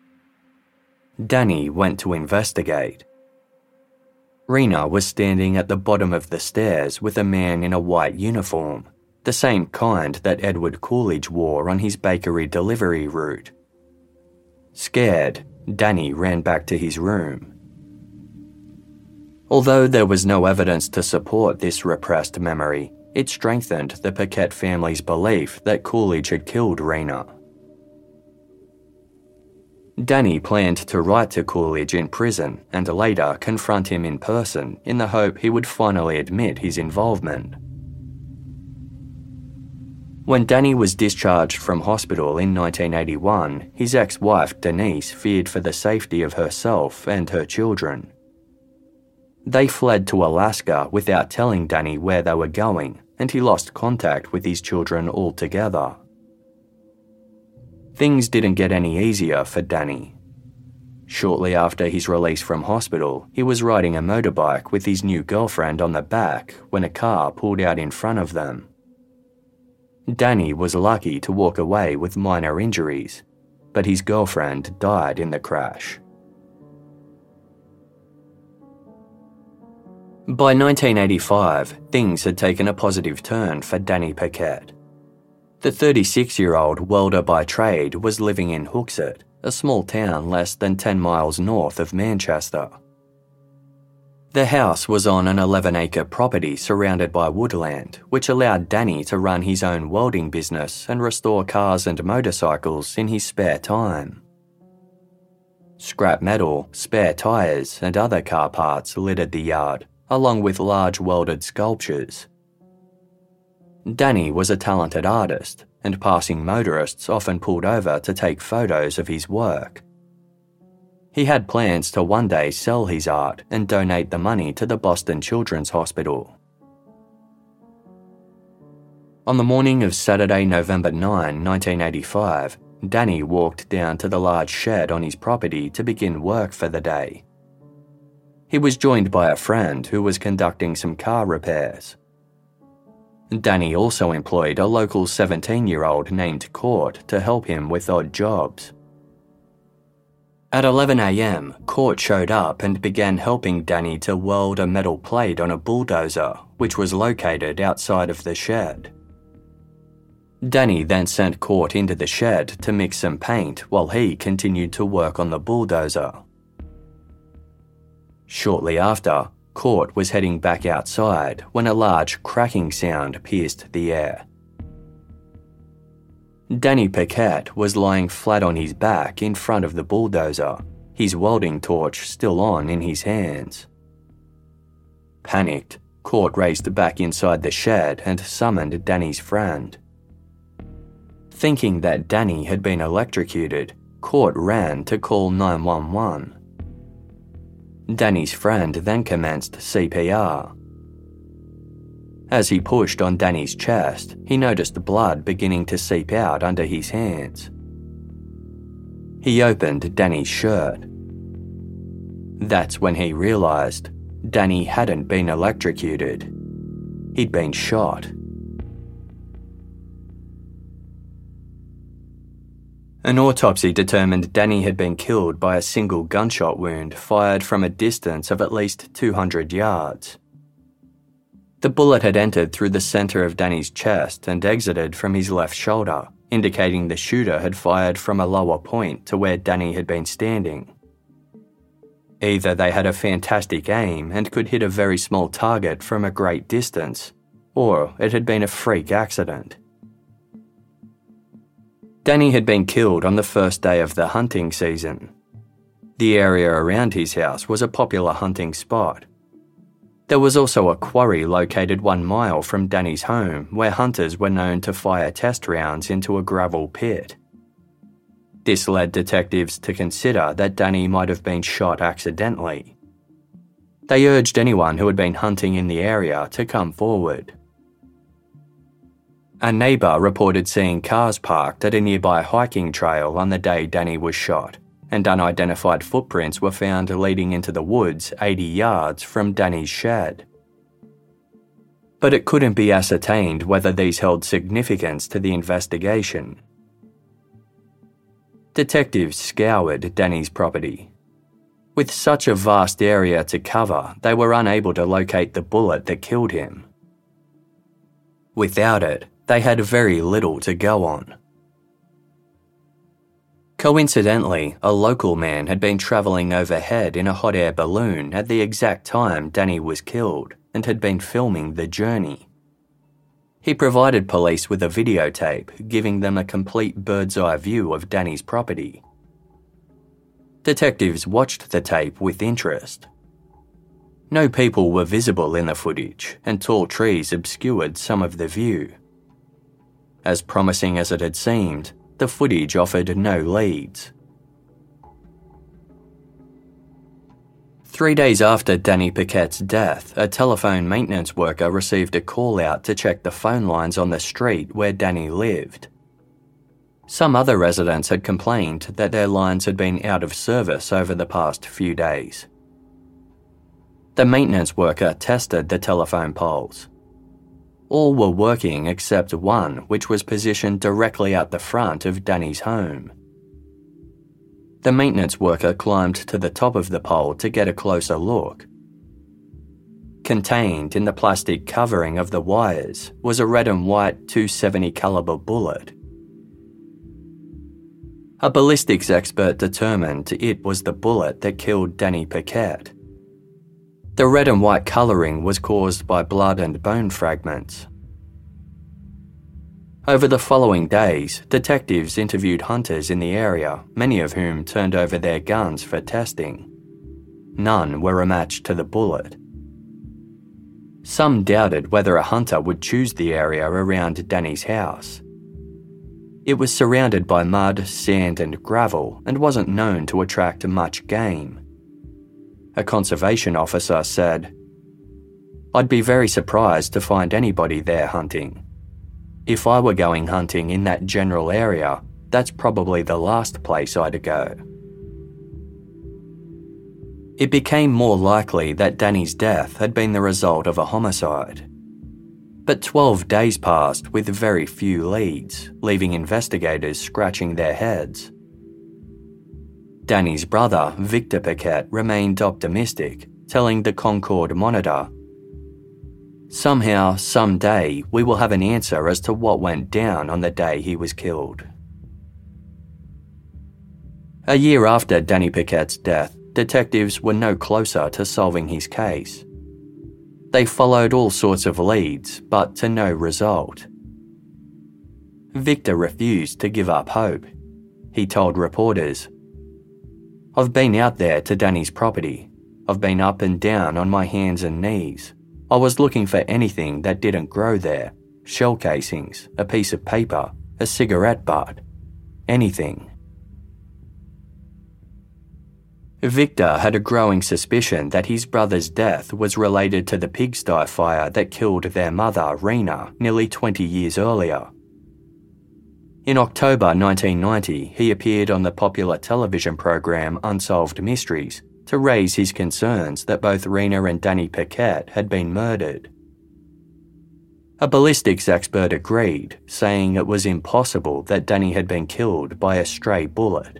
Danny went to investigate. Rena was standing at the bottom of the stairs with a man in a white uniform, the same kind that Edward Coolidge wore on his bakery delivery route. Scared, Danny ran back to his room. Although there was no evidence to support this repressed memory, it strengthened the Paquette family's belief that Coolidge had killed Rena. Danny planned to write to Coolidge in prison and later confront him in person in the hope he would finally admit his involvement. When Danny was discharged from hospital in 1981, his ex-wife Denise feared for the safety of herself and her children. They fled to Alaska without telling Danny where they were going, and he lost contact with his children altogether. Things didn't get any easier for Danny. Shortly after his release from hospital, he was riding a motorbike with his new girlfriend on the back when a car pulled out in front of them. Danny was lucky to walk away with minor injuries, but his girlfriend died in the crash. By 1985, things had taken a positive turn for Danny Paquette. The 36-year-old welder by trade was living in Hooksett, a small town less than 10 miles north of Manchester. The house was on an 11-acre property surrounded by woodland, which allowed Danny to run his own welding business and restore cars and motorcycles in his spare time. Scrap metal, spare tyres, and other car parts littered the yard, along with large welded sculptures. Danny was a talented artist, and passing motorists often pulled over to take photos of his work. He had plans to one day sell his art and donate the money to the Boston Children's Hospital. On the morning of Saturday, November 9, 1985, Danny walked down to the large shed on his property to begin work for the day. He was joined by a friend who was conducting some car repairs. Danny also employed a local 17-year-old named Court to help him with odd jobs. At 11 a.m, Court showed up and began helping Danny to weld a metal plate on a bulldozer, which was located outside of the shed. Danny then sent Court into the shed to mix some paint while he continued to work on the bulldozer. Shortly after, Court was heading back outside when a large cracking sound pierced the air. Danny Paquette was lying flat on his back in front of the bulldozer, his welding torch still on in his hands. Panicked, Court raced back inside the shed and summoned Danny's friend. Thinking that Danny had been electrocuted, Court ran to call 911. Danny's friend then commenced CPR. As he pushed on Danny's chest, he noticed blood beginning to seep out under his hands. He opened Danny's shirt. That's when he realised Danny hadn't been electrocuted. He'd been shot. An autopsy determined Danny had been killed by a single gunshot wound fired from a distance of at least 200 yards. The bullet had entered through the centre of Danny's chest and exited from his left shoulder, indicating the shooter had fired from a lower point to where Danny had been standing. Either they had a fantastic aim and could hit a very small target from a great distance, or it had been a freak accident. Danny had been killed on the first day of the hunting season. The area around his house was a popular hunting spot. There was also a quarry located 1 mile from Danny's home where hunters were known to fire test rounds into a gravel pit. This led detectives to consider that Danny might have been shot accidentally. They urged anyone who had been hunting in the area to come forward. A neighbour reported seeing cars parked at a nearby hiking trail on the day Danny was shot, and unidentified footprints were found leading into the woods 80 yards from Danny's shed. But it couldn't be ascertained whether these held significance to the investigation. Detectives scoured Danny's property. With such a vast area to cover, they were unable to locate the bullet that killed him. Without it, they had very little to go on. Coincidentally, a local man had been travelling overhead in a hot air balloon at the exact time Danny was killed and had been filming the journey. He provided police with a videotape, giving them a complete bird's-eye view of Danny's property. Detectives watched the tape with interest. No people were visible in the footage, and tall trees obscured some of the view. As promising as it had seemed, the footage offered no leads. 3 days after Danny Paquette's death, a telephone maintenance worker received a call out to check the phone lines on the street where Danny lived. Some other residents had complained that their lines had been out of service over the past few days. The maintenance worker tested the telephone poles. All were working except one, which was positioned directly at the front of Danny's home. The maintenance worker climbed to the top of the pole to get a closer look. Contained in the plastic covering of the wires was a red and white .270 caliber bullet. A ballistics expert determined it was the bullet that killed Danny Paquette. The red and white colouring was caused by blood and bone fragments. Over the following days, detectives interviewed hunters in the area, many of whom turned over their guns for testing. None were a match to the bullet. Some doubted whether a hunter would choose the area around Danny's house. It was surrounded by mud, sand and gravel and wasn't known to attract much game. A conservation officer said, "I'd be very surprised to find anybody there hunting. If I were going hunting in that general area, that's probably the last place I'd go." It became more likely that Danny's death had been the result of a homicide. But 12 days passed with very few leads, leaving investigators scratching their heads. Danny's brother, Victor Paquette, remained optimistic, telling the Concord Monitor, "Somehow, someday, we will have an answer as to what went down on the day he was killed." A year after Danny Paquette's death, detectives were no closer to solving his case. They followed all sorts of leads, but to no result. Victor refused to give up hope. He told reporters, "I've been out there to Danny's property. I've been up and down on my hands and knees. I was looking for anything that didn't grow there. Shell casings, a piece of paper, a cigarette butt. Anything." Victor had a growing suspicion that his brother's death was related to the pigsty fire that killed their mother, Rena, nearly 20 years earlier. In October 1990, he appeared on the popular television program Unsolved Mysteries to raise his concerns that both Rena and Danny Paquette had been murdered. A ballistics expert agreed, saying it was impossible that Danny had been killed by a stray bullet.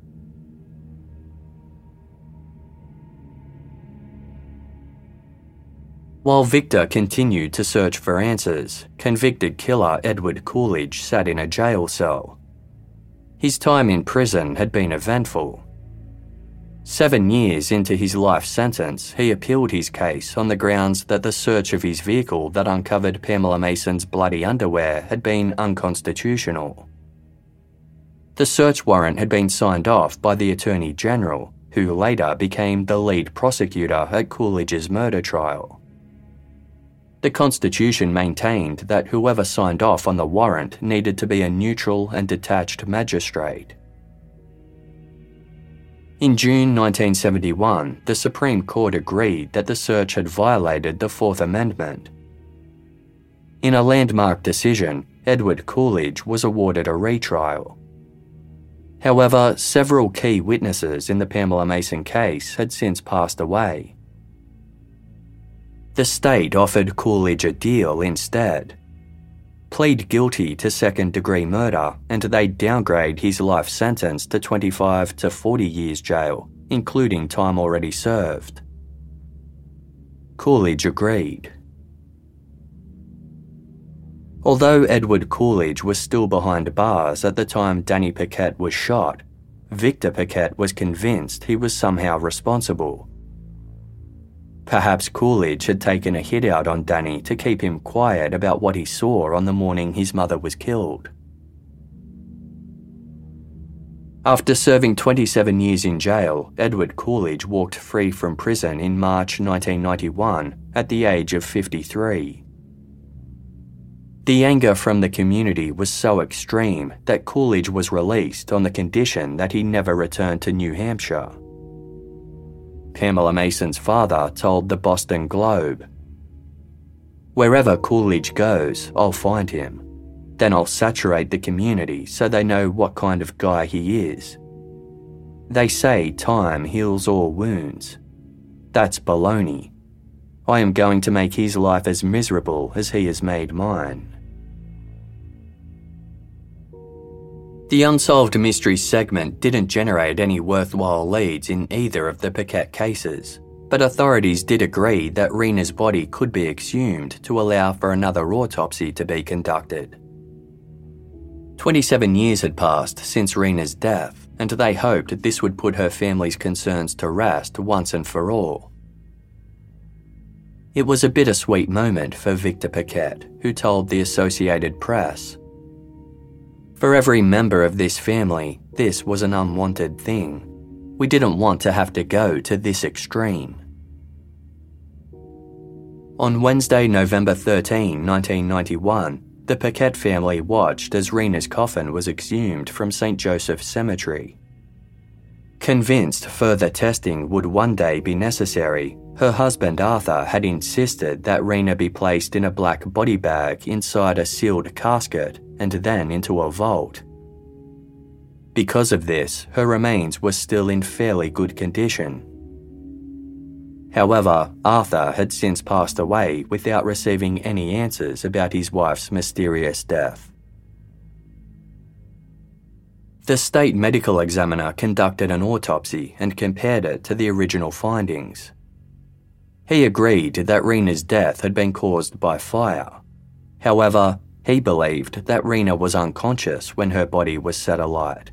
While Victor continued to search for answers, convicted killer Edward Coolidge sat in a jail cell. His time in prison had been eventful. 7 years into his life sentence, he appealed his case on the grounds that the search of his vehicle that uncovered Pamela Mason's bloody underwear had been unconstitutional. The search warrant had been signed off by the Attorney General, who later became the lead prosecutor at Coolidge's murder trial. The Constitution maintained that whoever signed off on the warrant needed to be a neutral and detached magistrate. In June 1971, the Supreme Court agreed that the search had violated the Fourth Amendment. In a landmark decision, Edward Coolidge was awarded a retrial. However, several key witnesses in the Pamela Mason case had since passed away. The state offered Coolidge a deal instead. Plead guilty to second-degree murder and they'd downgrade his life sentence to 25 to 40 years jail, including time already served. Coolidge agreed. Although Edward Coolidge was still behind bars at the time Danny Paquette was shot, Victor Paquette was convinced he was somehow responsible. Perhaps Coolidge had taken a hit out on Danny to keep him quiet about what he saw on the morning his mother was killed. After serving 27 years in jail, Edward Coolidge walked free from prison in March 1991 at the age of 53. The anger from the community was so extreme that Coolidge was released on the condition that he never returned to New Hampshire. Pamela Mason's father told the Boston Globe, "Wherever Coolidge goes, I'll find him. Then I'll saturate the community so they know what kind of guy he is. They say time heals all wounds. That's baloney. I am going to make his life as miserable as he has made mine. The Unsolved Mysteries segment didn't generate any worthwhile leads in either of the Paquette cases, but authorities did agree that Rena's body could be exhumed to allow for another autopsy to be conducted. 27 years had passed since Rena's death, and they hoped this would put her family's concerns to rest once and for all. It was a bittersweet moment for Victor Paquette, who told the Associated Press, "For every member of this family, this was an unwanted thing. We didn't want to have to go to this extreme." On Wednesday, November 13, 1991, the Paquette family watched as Rena's coffin was exhumed from St. Joseph's Cemetery. Convinced further testing would one day be necessary, her husband Arthur had insisted that Rena be placed in a black body bag inside a sealed casket and then into a vault. Because of this, her remains were still in fairly good condition. However, Arthur had since passed away without receiving any answers about his wife's mysterious death. The state medical examiner conducted an autopsy and compared it to the original findings. He agreed that Rena's death had been caused by fire. However, he believed that Rena was unconscious when her body was set alight.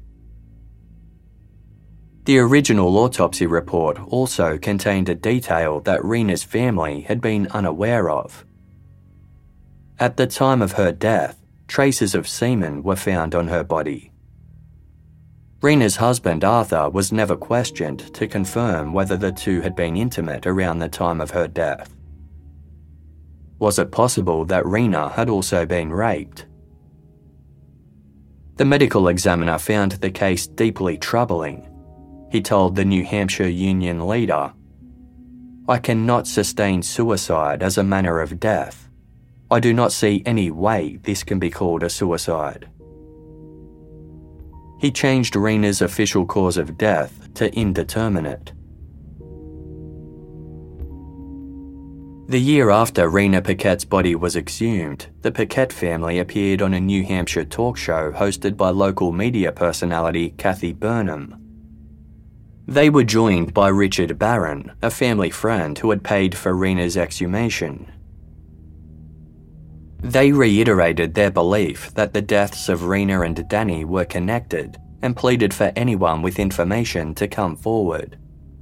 The original autopsy report also contained a detail that Rena's family had been unaware of. At the time of her death, traces of semen were found on her body. Rena's husband Arthur was never questioned to confirm whether the two had been intimate around the time of her death. Was it possible that Rena had also been raped? The medical examiner found the case deeply troubling. He told the New Hampshire Union leader, "I cannot sustain suicide as a manner of death. I do not see any way this can be called a suicide." He changed Rena's official cause of death to indeterminate. The year after Rena Paquette's body was exhumed, the Paquette family appeared on a New Hampshire talk show hosted by local media personality Kathy Burnham. They were joined by Richard Barron, a family friend who had paid for Rena's exhumation. They reiterated their belief that the deaths of Rena and Danny were connected and pleaded for anyone with information to come forward.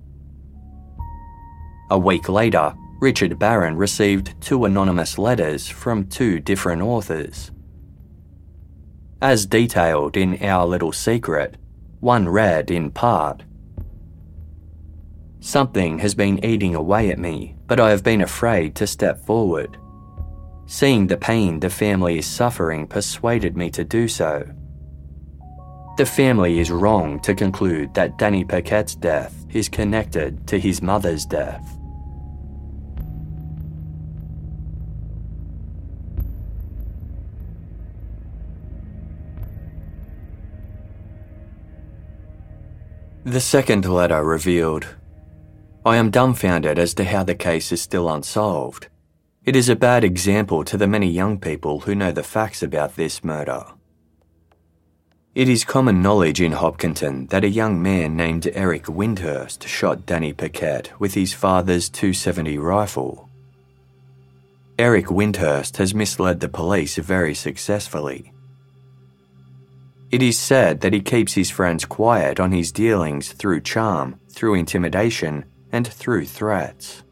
A week later, Richard Barron received 2 anonymous letters from 2 different authors. As detailed in Our Little Secret, one read in part, "Something has been eating away at me, but I have been afraid to step forward. Seeing the pain the family is suffering persuaded me to do so. The family is wrong to conclude that Danny Paquette's death is connected to his mother's death." The second letter revealed, "I am dumbfounded as to how the case is still unsolved. It is a bad example to the many young people who know the facts about this murder. It is common knowledge in Hopkinton that a young man named Eric Windhurst shot Danny Paquette with his father's .270 rifle. Eric Windhurst has misled the police very successfully. It is said that he keeps his friends quiet on his dealings through charm, through intimidation, and through threats.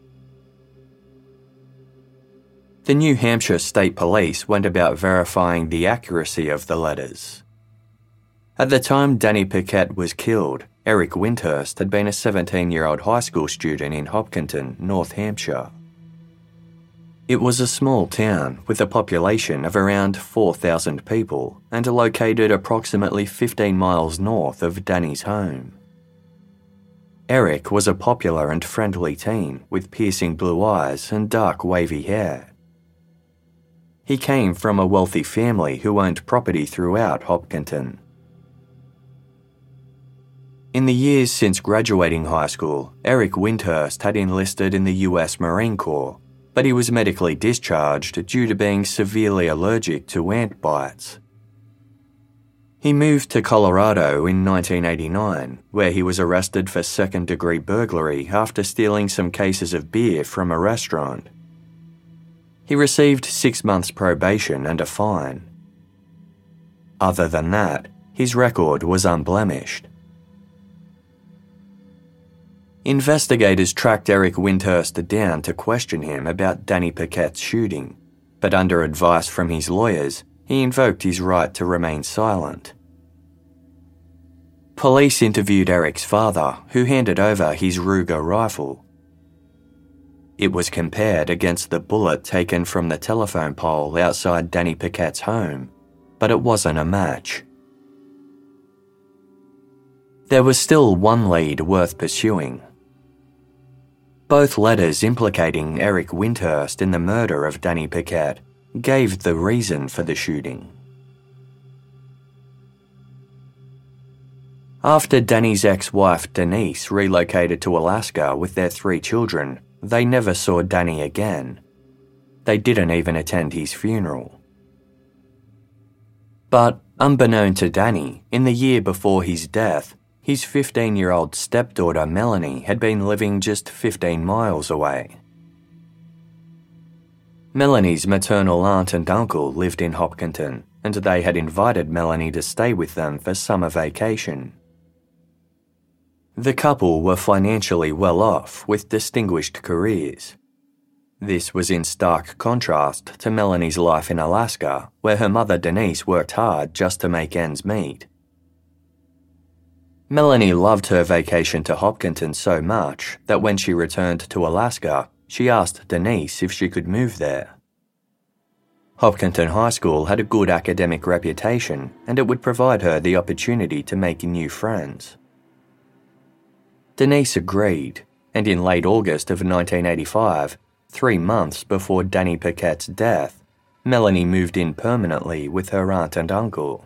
The New Hampshire State Police went about verifying the accuracy of the letters. At the time Danny Paquette was killed, Eric Windhurst had been a 17-year-old high school student in Hopkinton, North Hampshire. It was a small town with a population of around 4,000 people and located approximately 15 miles north of Danny's home. Eric was a popular and friendly teen with piercing blue eyes and dark wavy hair. He came from a wealthy family who owned property throughout Hopkinton. In the years since graduating high school, Eric Windhurst had enlisted in the US Marine Corps, but he was medically discharged due to being severely allergic to ant bites. He moved to Colorado in 1989, where he was arrested for second-degree burglary after stealing some cases of beer from a restaurant. He received 6 months probation and a fine. Other than that, his record was unblemished. Investigators tracked Eric Windhurst down to question him about Danny Paquette's shooting, but under advice from his lawyers, he invoked his right to remain silent. Police interviewed Eric's father, who handed over his Ruger rifle. It was compared against the bullet taken from the telephone pole outside Danny Paquette's home, but it wasn't a match. There was still one lead worth pursuing. Both letters implicating Eric Windhurst in the murder of Danny Paquette gave the reason for the shooting. After Danny's ex-wife Denise relocated to Alaska with their 3 children, they never saw Danny again. They didn't even attend his funeral. But, unbeknown to Danny, in the year before his death, his 15-year-old stepdaughter Melanie had been living just 15 miles away. Melanie's maternal aunt and uncle lived in Hopkinton, and they had invited Melanie to stay with them for summer vacation. The couple were financially well off with distinguished careers. This was in stark contrast to Melanie's life in Alaska, where her mother Denise worked hard just to make ends meet. Melanie loved her vacation to Hopkinton so much that when she returned to Alaska, she asked Denise if she could move there. Hopkinton High School had a good academic reputation, and it would provide her the opportunity to make new friends. Denise agreed, and in late August of 1985, 3 months before Danny Paquette's death, Melanie moved in permanently with her aunt and uncle.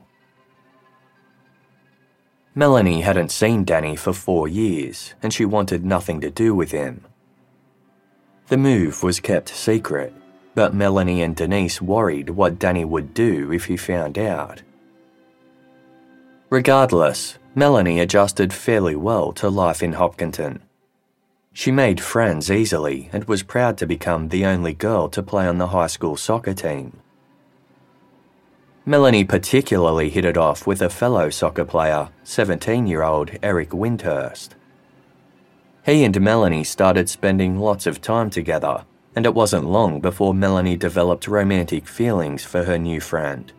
Melanie hadn't seen Danny for 4 years, and she wanted nothing to do with him. The move was kept secret, but Melanie and Denise worried what Danny would do if he found out. Regardless, Melanie adjusted fairly well to life in Hopkinton. She made friends easily and was proud to become the only girl to play on the high school soccer team. Melanie particularly hit it off with a fellow soccer player, 17-year-old Eric Windhurst. He and Melanie started spending lots of time together, and it wasn't long before Melanie developed romantic feelings for her new friend.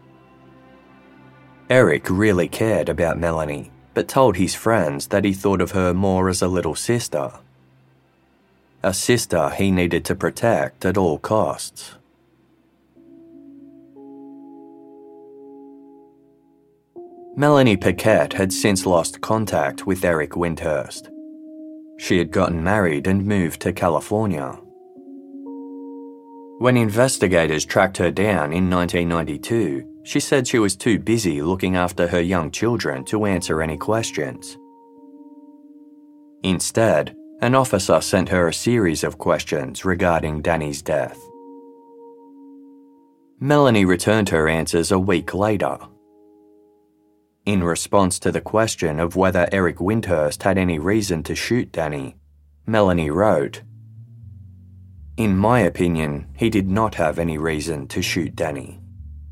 Eric really cared about Melanie, but told his friends that he thought of her more as a little sister. A sister he needed to protect at all costs. Melanie Paquette had since lost contact with Eric Windhurst. She had gotten married and moved to California. When investigators tracked her down in 1992, she said she was too busy looking after her young children to answer any questions. Instead, an officer sent her a series of questions regarding Danny's death. Melanie returned her answers a week later. In response to the question of whether Eric Windhurst had any reason to shoot Danny, Melanie wrote, "In my opinion, he did not have any reason to shoot Danny."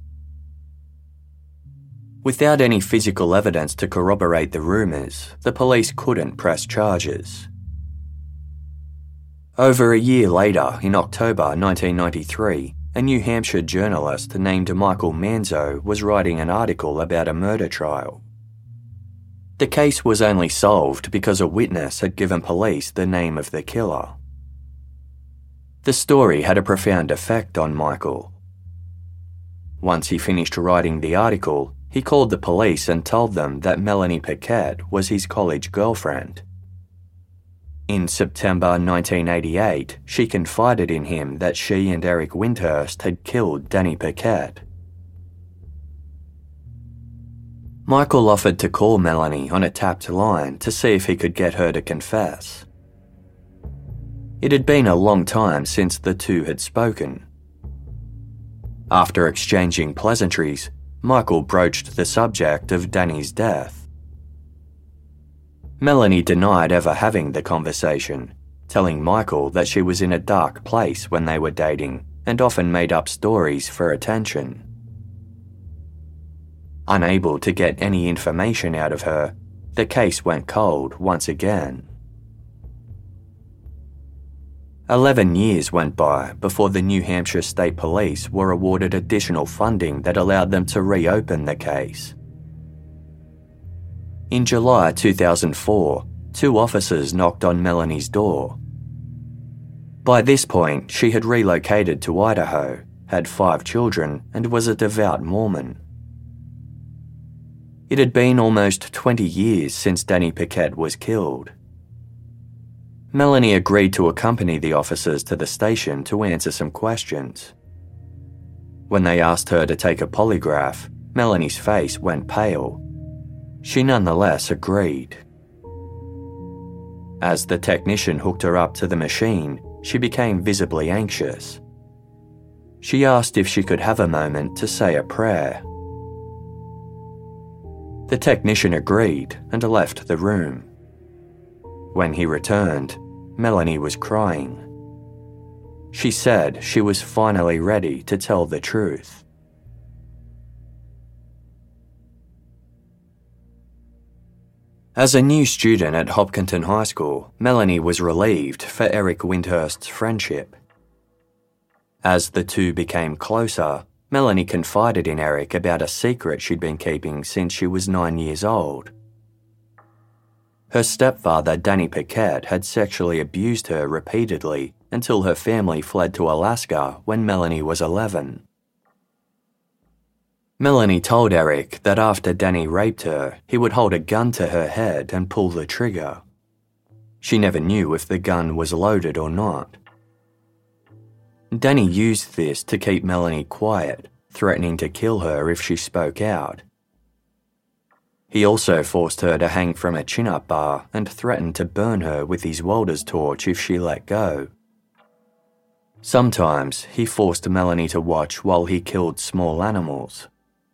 Without any physical evidence to corroborate the rumours, the police couldn't press charges. Over a year later, in October 1993, a New Hampshire journalist named Michael Manzo was writing an article about a murder trial. The case was only solved because a witness had given police the name of the killer. The story had a profound effect on Michael. Once he finished writing the article, he called the police and told them that Melanie Paquette was his college girlfriend. In September 1988, she confided in him that she and Eric Wyndhurst had killed Danny Paquette. Michael offered to call Melanie on a tapped line to see if he could get her to confess. It had been a long time since the two had spoken. After exchanging pleasantries, Michael broached the subject of Danny's death. Melanie denied ever having the conversation, telling Michael that she was in a dark place when they were dating and often made up stories for attention. Unable to get any information out of her, the case went cold once again. 11 years went by before the New Hampshire State Police were awarded additional funding that allowed them to reopen the case. In July 2004, 2 officers knocked on Melanie's door. By this point, she had relocated to Idaho, had 5 children, and was a devout Mormon. It had been almost 20 years since Danny Paquette was killed. Melanie agreed to accompany the officers to the station to answer some questions. When they asked her to take a polygraph, Melanie's face went pale. She nonetheless agreed. As the technician hooked her up to the machine, she became visibly anxious. She asked if she could have a moment to say a prayer. The technician agreed and left the room. When he returned, Melanie was crying. She said she was finally ready to tell the truth. As a new student at Hopkinton High School, Melanie was relieved for Eric Wyndhurst's friendship. As the two became closer, Melanie confided in Eric about a secret she'd been keeping since she was 9 years old. Her stepfather, Danny Paquette, had sexually abused her repeatedly until her family fled to Alaska when Melanie was 11. Melanie told Eric that after Danny raped her, he would hold a gun to her head and pull the trigger. She never knew if the gun was loaded or not. Danny used this to keep Melanie quiet, threatening to kill her if she spoke out. He also forced her to hang from a chin-up bar and threatened to burn her with his welder's torch if she let go. Sometimes he forced Melanie to watch while he killed small animals.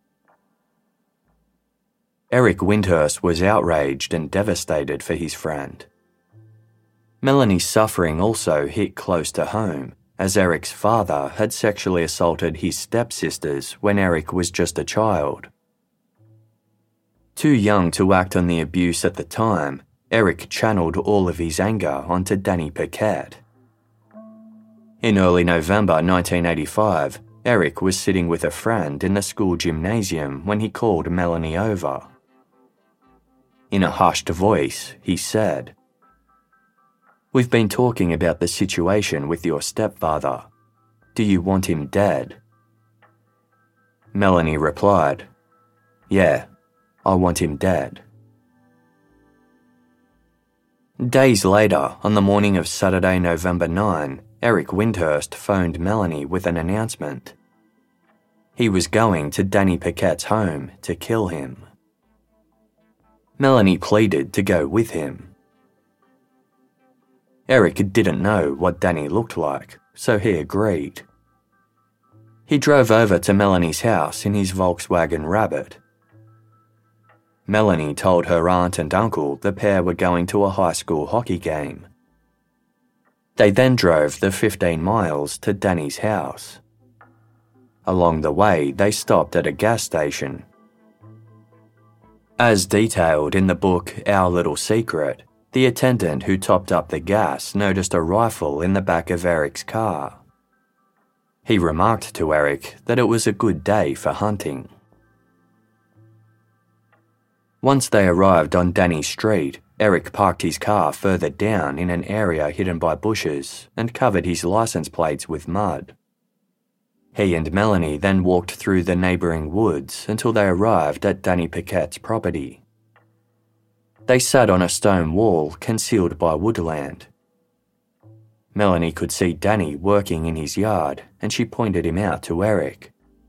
Eric Wyndhurst was outraged and devastated for his friend. Melanie's suffering also hit close to home, as Eric's father had sexually assaulted his stepsisters when Eric was just a child. Too young to act on the abuse at the time, Eric channeled all of his anger onto Danny Paquette. In early November 1985, Eric was sitting with a friend in the school gymnasium when he called Melanie over. In a hushed voice, he said, "We've been talking about the situation with your stepfather. Do you want him dead?" Melanie replied, "Yeah, I want him dead." Days later, on the morning of Saturday, November 9, Eric Wyndhurst phoned Melanie with an announcement. He was going to Danny Paquette's home to kill him. Melanie pleaded to go with him. Eric didn't know what Danny looked like, so he agreed. He drove over to Melanie's house in his Volkswagen Rabbit. Melanie told her aunt and uncle the pair were going to a high school hockey game. They then drove the 15 miles to Danny's house. Along the way, they stopped at a gas station. As detailed in the book Our Little Secret, the attendant who topped up the gas noticed a rifle in the back of Eric's car. He remarked to Eric that it was a good day for hunting. Once they arrived on Danny Street, Eric parked his car further down in an area hidden by bushes and covered his license plates with mud. He and Melanie then walked through the neighbouring woods until they arrived at Danny Paquette's property. They sat on a stone wall concealed by woodland. Melanie could see Danny working in his yard, and she pointed him out to Eric.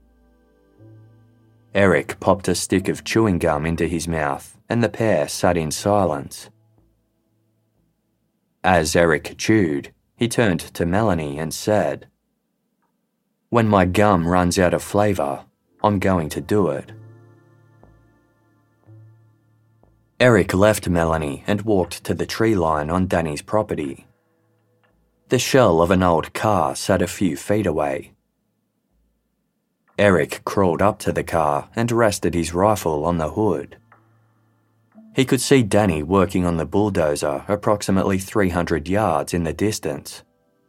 Eric popped a stick of chewing gum into his mouth, and the pair sat in silence. As Eric chewed, he turned to Melanie and said, "When my gum runs out of flavour, I'm going to do it." Eric left Melanie and walked to the tree line on Danny's property. The shell of an old car sat a few feet away. Eric crawled up to the car and rested his rifle on the hood. He could see Danny working on the bulldozer approximately 300 yards in the distance.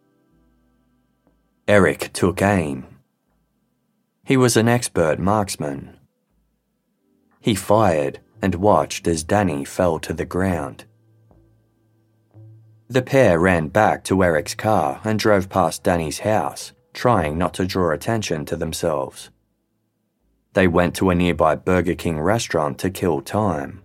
Eric took aim. He was an expert marksman. He fired and watched as Danny fell to the ground. The pair ran back to Eric's car and drove past Danny's house, trying not to draw attention to themselves. They went to a nearby Burger King restaurant to kill time.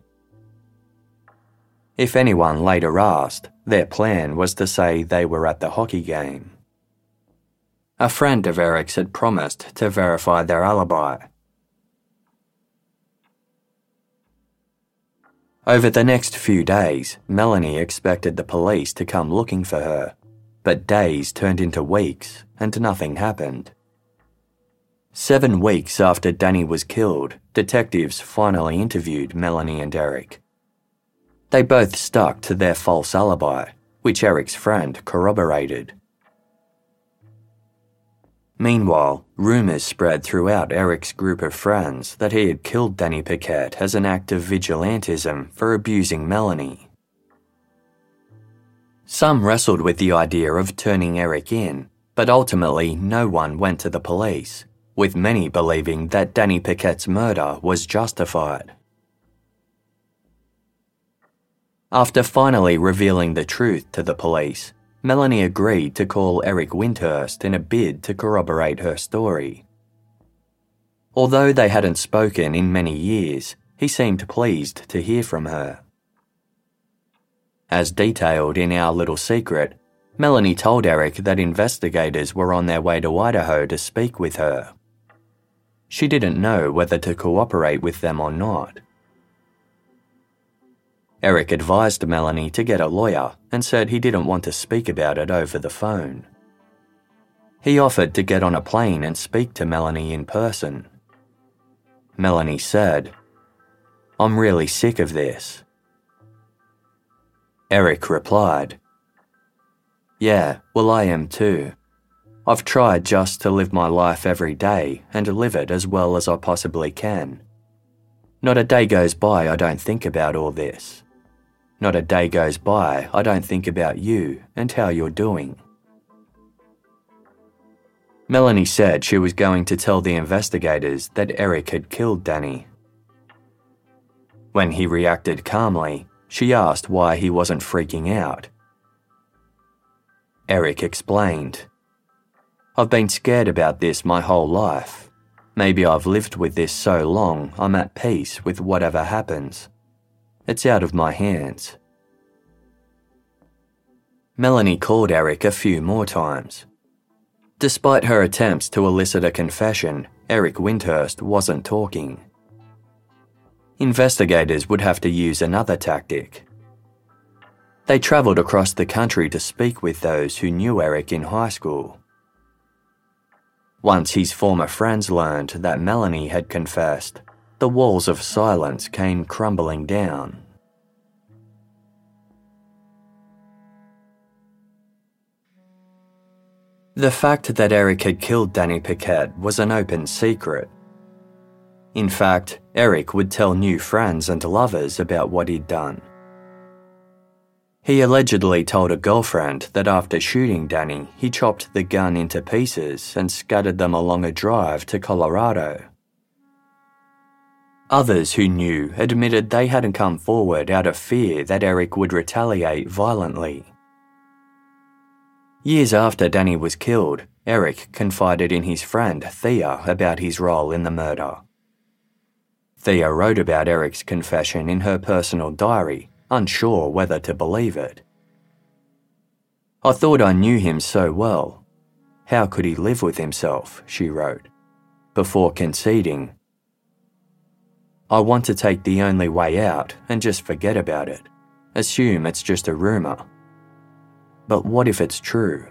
If anyone later asked, their plan was to say they were at the hockey game. A friend of Eric's had promised to verify their alibi. Over the next few days, Melanie expected the police to come looking for her, but days turned into weeks and nothing happened. 7 weeks after Danny was killed, detectives finally interviewed Melanie and Eric. They both stuck to their false alibi, which Eric's friend corroborated. Meanwhile, rumours spread throughout Eric's group of friends that he had killed Danny Paquette as an act of vigilantism for abusing Melanie. Some wrestled with the idea of turning Eric in, but ultimately no one went to the police, with many believing that Danny Paquette's murder was justified. After finally revealing the truth to the police, Melanie agreed to call Eric Windhurst in a bid to corroborate her story. Although they hadn't spoken in many years, he seemed pleased to hear from her. As detailed in Our Little Secret, Melanie told Eric that investigators were on their way to Idaho to speak with her. She didn't know whether to cooperate with them or not. Eric advised Melanie to get a lawyer and said he didn't want to speak about it over the phone. He offered to get on a plane and speak to Melanie in person. Melanie said, "I'm really sick of this." Eric replied, "Yeah, well, I am too. I've tried just to live my life every day and live it as well as I possibly can. Not a day goes by I don't think about all this. Not a day goes by I don't think about you and how you're doing." Melanie said she was going to tell the investigators that Eric had killed Danny. When he reacted calmly, she asked why he wasn't freaking out. Eric explained, "I've been scared about this my whole life. Maybe I've lived with this so long I'm at peace with whatever happens. It's out of my hands." Melanie called Eric a few more times. Despite her attempts to elicit a confession, Eric Windhurst wasn't talking. Investigators would have to use another tactic. They travelled across the country to speak with those who knew Eric in high school. Once his former friends learned that Melanie had confessed, the walls of silence came crumbling down. The fact that Eric had killed Danny Paquette was an open secret. In fact, Eric would tell new friends and lovers about what he'd done. He allegedly told a girlfriend that after shooting Danny, he chopped the gun into pieces and scattered them along a drive to Colorado. Others who knew admitted they hadn't come forward out of fear that Eric would retaliate violently. Years after Danny was killed, Eric confided in his friend Thea about his role in the murder. Thea wrote about Eric's confession in her personal diary unsure whether to believe it. "I thought I knew him so well. How could he live with himself?" she wrote, before conceding, "I want to take the only way out and just forget about it, assume it's just a rumour. But what if it's true?"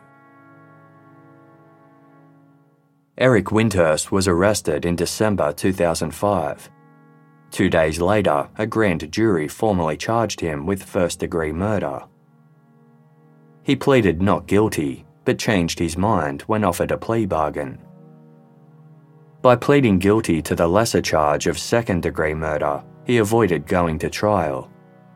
Eric Wyndhurst was arrested in December 2005. 2 days later, a grand jury formally charged him with first-degree murder. He pleaded not guilty, but changed his mind when offered a plea bargain. By pleading guilty to the lesser charge of second-degree murder, he avoided going to trial.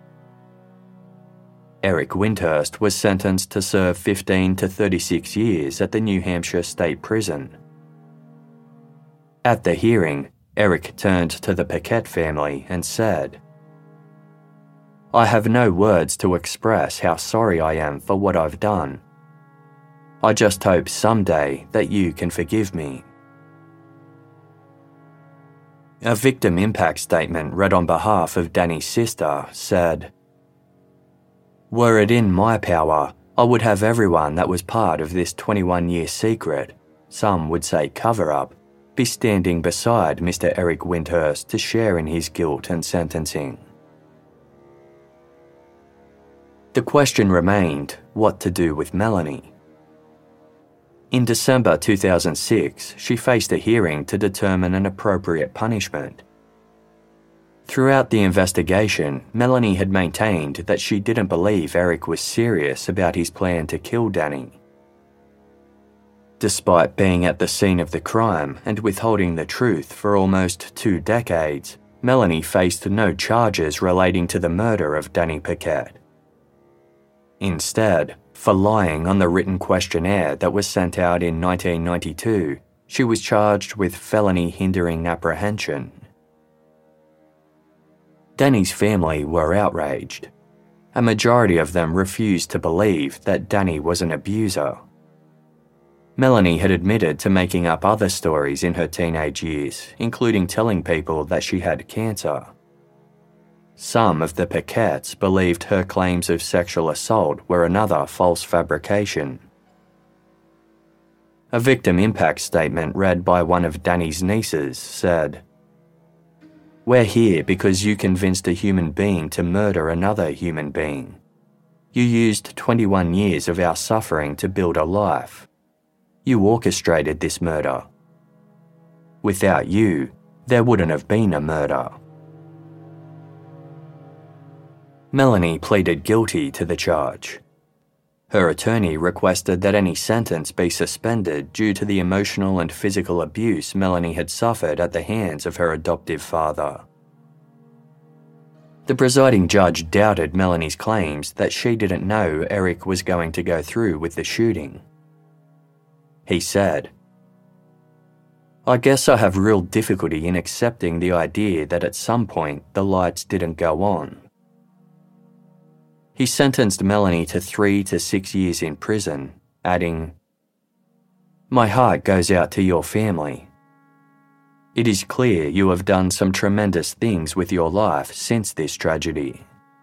Eric Wyndhurst was sentenced to serve 15 to 36 years at the New Hampshire State Prison. At the hearing, Eric turned to the Paquette family and said, "I have no words to express how sorry I am for what I've done. I just hope someday that you can forgive me." A victim impact statement read on behalf of Danny's sister said, "Were it in my power, I would have everyone that was part of this 21-year secret, some would say cover-up, be standing beside Mr. Eric Wyndhurst to share in his guilt and sentencing." The question remained what to do with Melanie. In December 2006, she faced a hearing to determine an appropriate punishment. Throughout the investigation, Melanie had maintained that she didn't believe Eric was serious about his plan to kill Danny. Despite being at the scene of the crime and withholding the truth for almost 2 decades, Melanie faced no charges relating to the murder of Danny Paquette. Instead, for lying on the written questionnaire that was sent out in 1992, she was charged with felony hindering apprehension. Danny's family were outraged. A majority of them refused to believe that Danny was an abuser. Melanie had admitted to making up other stories in her teenage years, including telling people that she had cancer. Some of the Paquettes believed her claims of sexual assault were another false fabrication. A victim impact statement read by one of Danny's nieces said, "We're here because you convinced a human being to murder another human being. You used 21 years of our suffering to build a life. You orchestrated this murder. Without you, there wouldn't have been a murder." Melanie pleaded guilty to the charge. Her attorney requested that any sentence be suspended due to the emotional and physical abuse Melanie had suffered at the hands of her adoptive father. The presiding judge doubted Melanie's claims that she didn't know Eric was going to go through with the shooting. He said, "I guess I have real difficulty in accepting the idea that at some point the lights didn't go on." He sentenced Melanie to 3 to 6 years in prison, adding, "My heart goes out to your family. It is clear you have done some tremendous things with your life since this tragedy."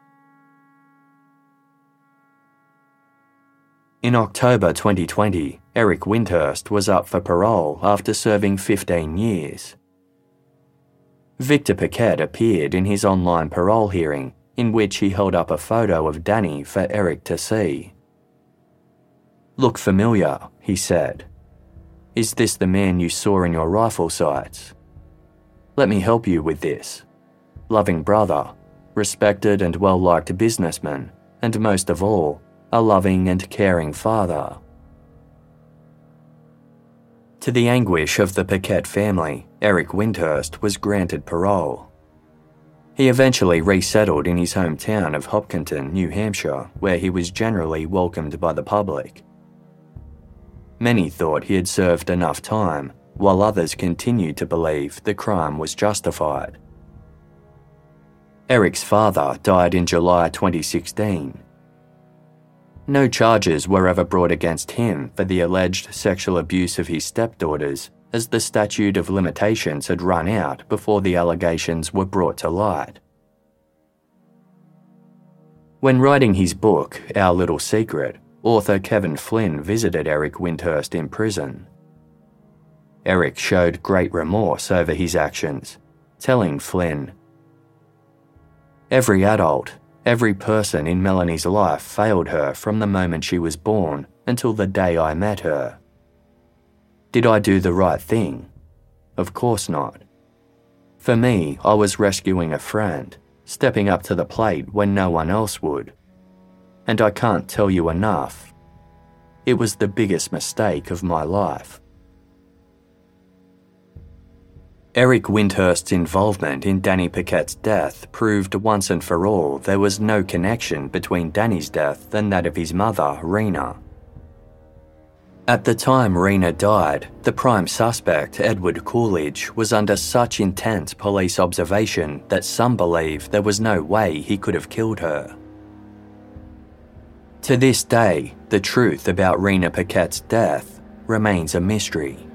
In October 2020, Eric Wyndhurst was up for parole after serving 15 years. Victor Paquette appeared in his online parole hearing, in which he held up a photo of Danny for Eric to see. "Look familiar," he said. "Is this the man you saw in your rifle sights? Let me help you with this. Loving brother, respected and well-liked businessman, and most of all, a loving and caring father." To the anguish of the Paquette family, Eric Wyndhurst was granted parole. He eventually resettled in his hometown of Hopkinton, New Hampshire, where he was generally welcomed by the public. Many thought he had served enough time, while others continued to believe the crime was justified. Eric's father died in July 2016. No charges were ever brought against him for the alleged sexual abuse of his stepdaughters, as the statute of limitations had run out before the allegations were brought to light. When writing his book, Our Little Secret, author Kevin Flynn visited Eric Wyndhurst in prison. Eric showed great remorse over his actions, telling Flynn, "Every adult, every person in Melanie's life failed her from the moment she was born until the day I met her. Did I do the right thing? Of course not. For me, I was rescuing a friend, stepping up to the plate when no one else would. And I can't tell you enough. It was the biggest mistake of my life." Eric Wyndhurst's involvement in Danny Paquette's death proved once and for all there was no connection between Danny's death and that of his mother, Rena. At the time Rena died, the prime suspect, Edward Coolidge, was under such intense police observation that some believe there was no way he could have killed her. To this day, the truth about Rena Paquette's death remains a mystery.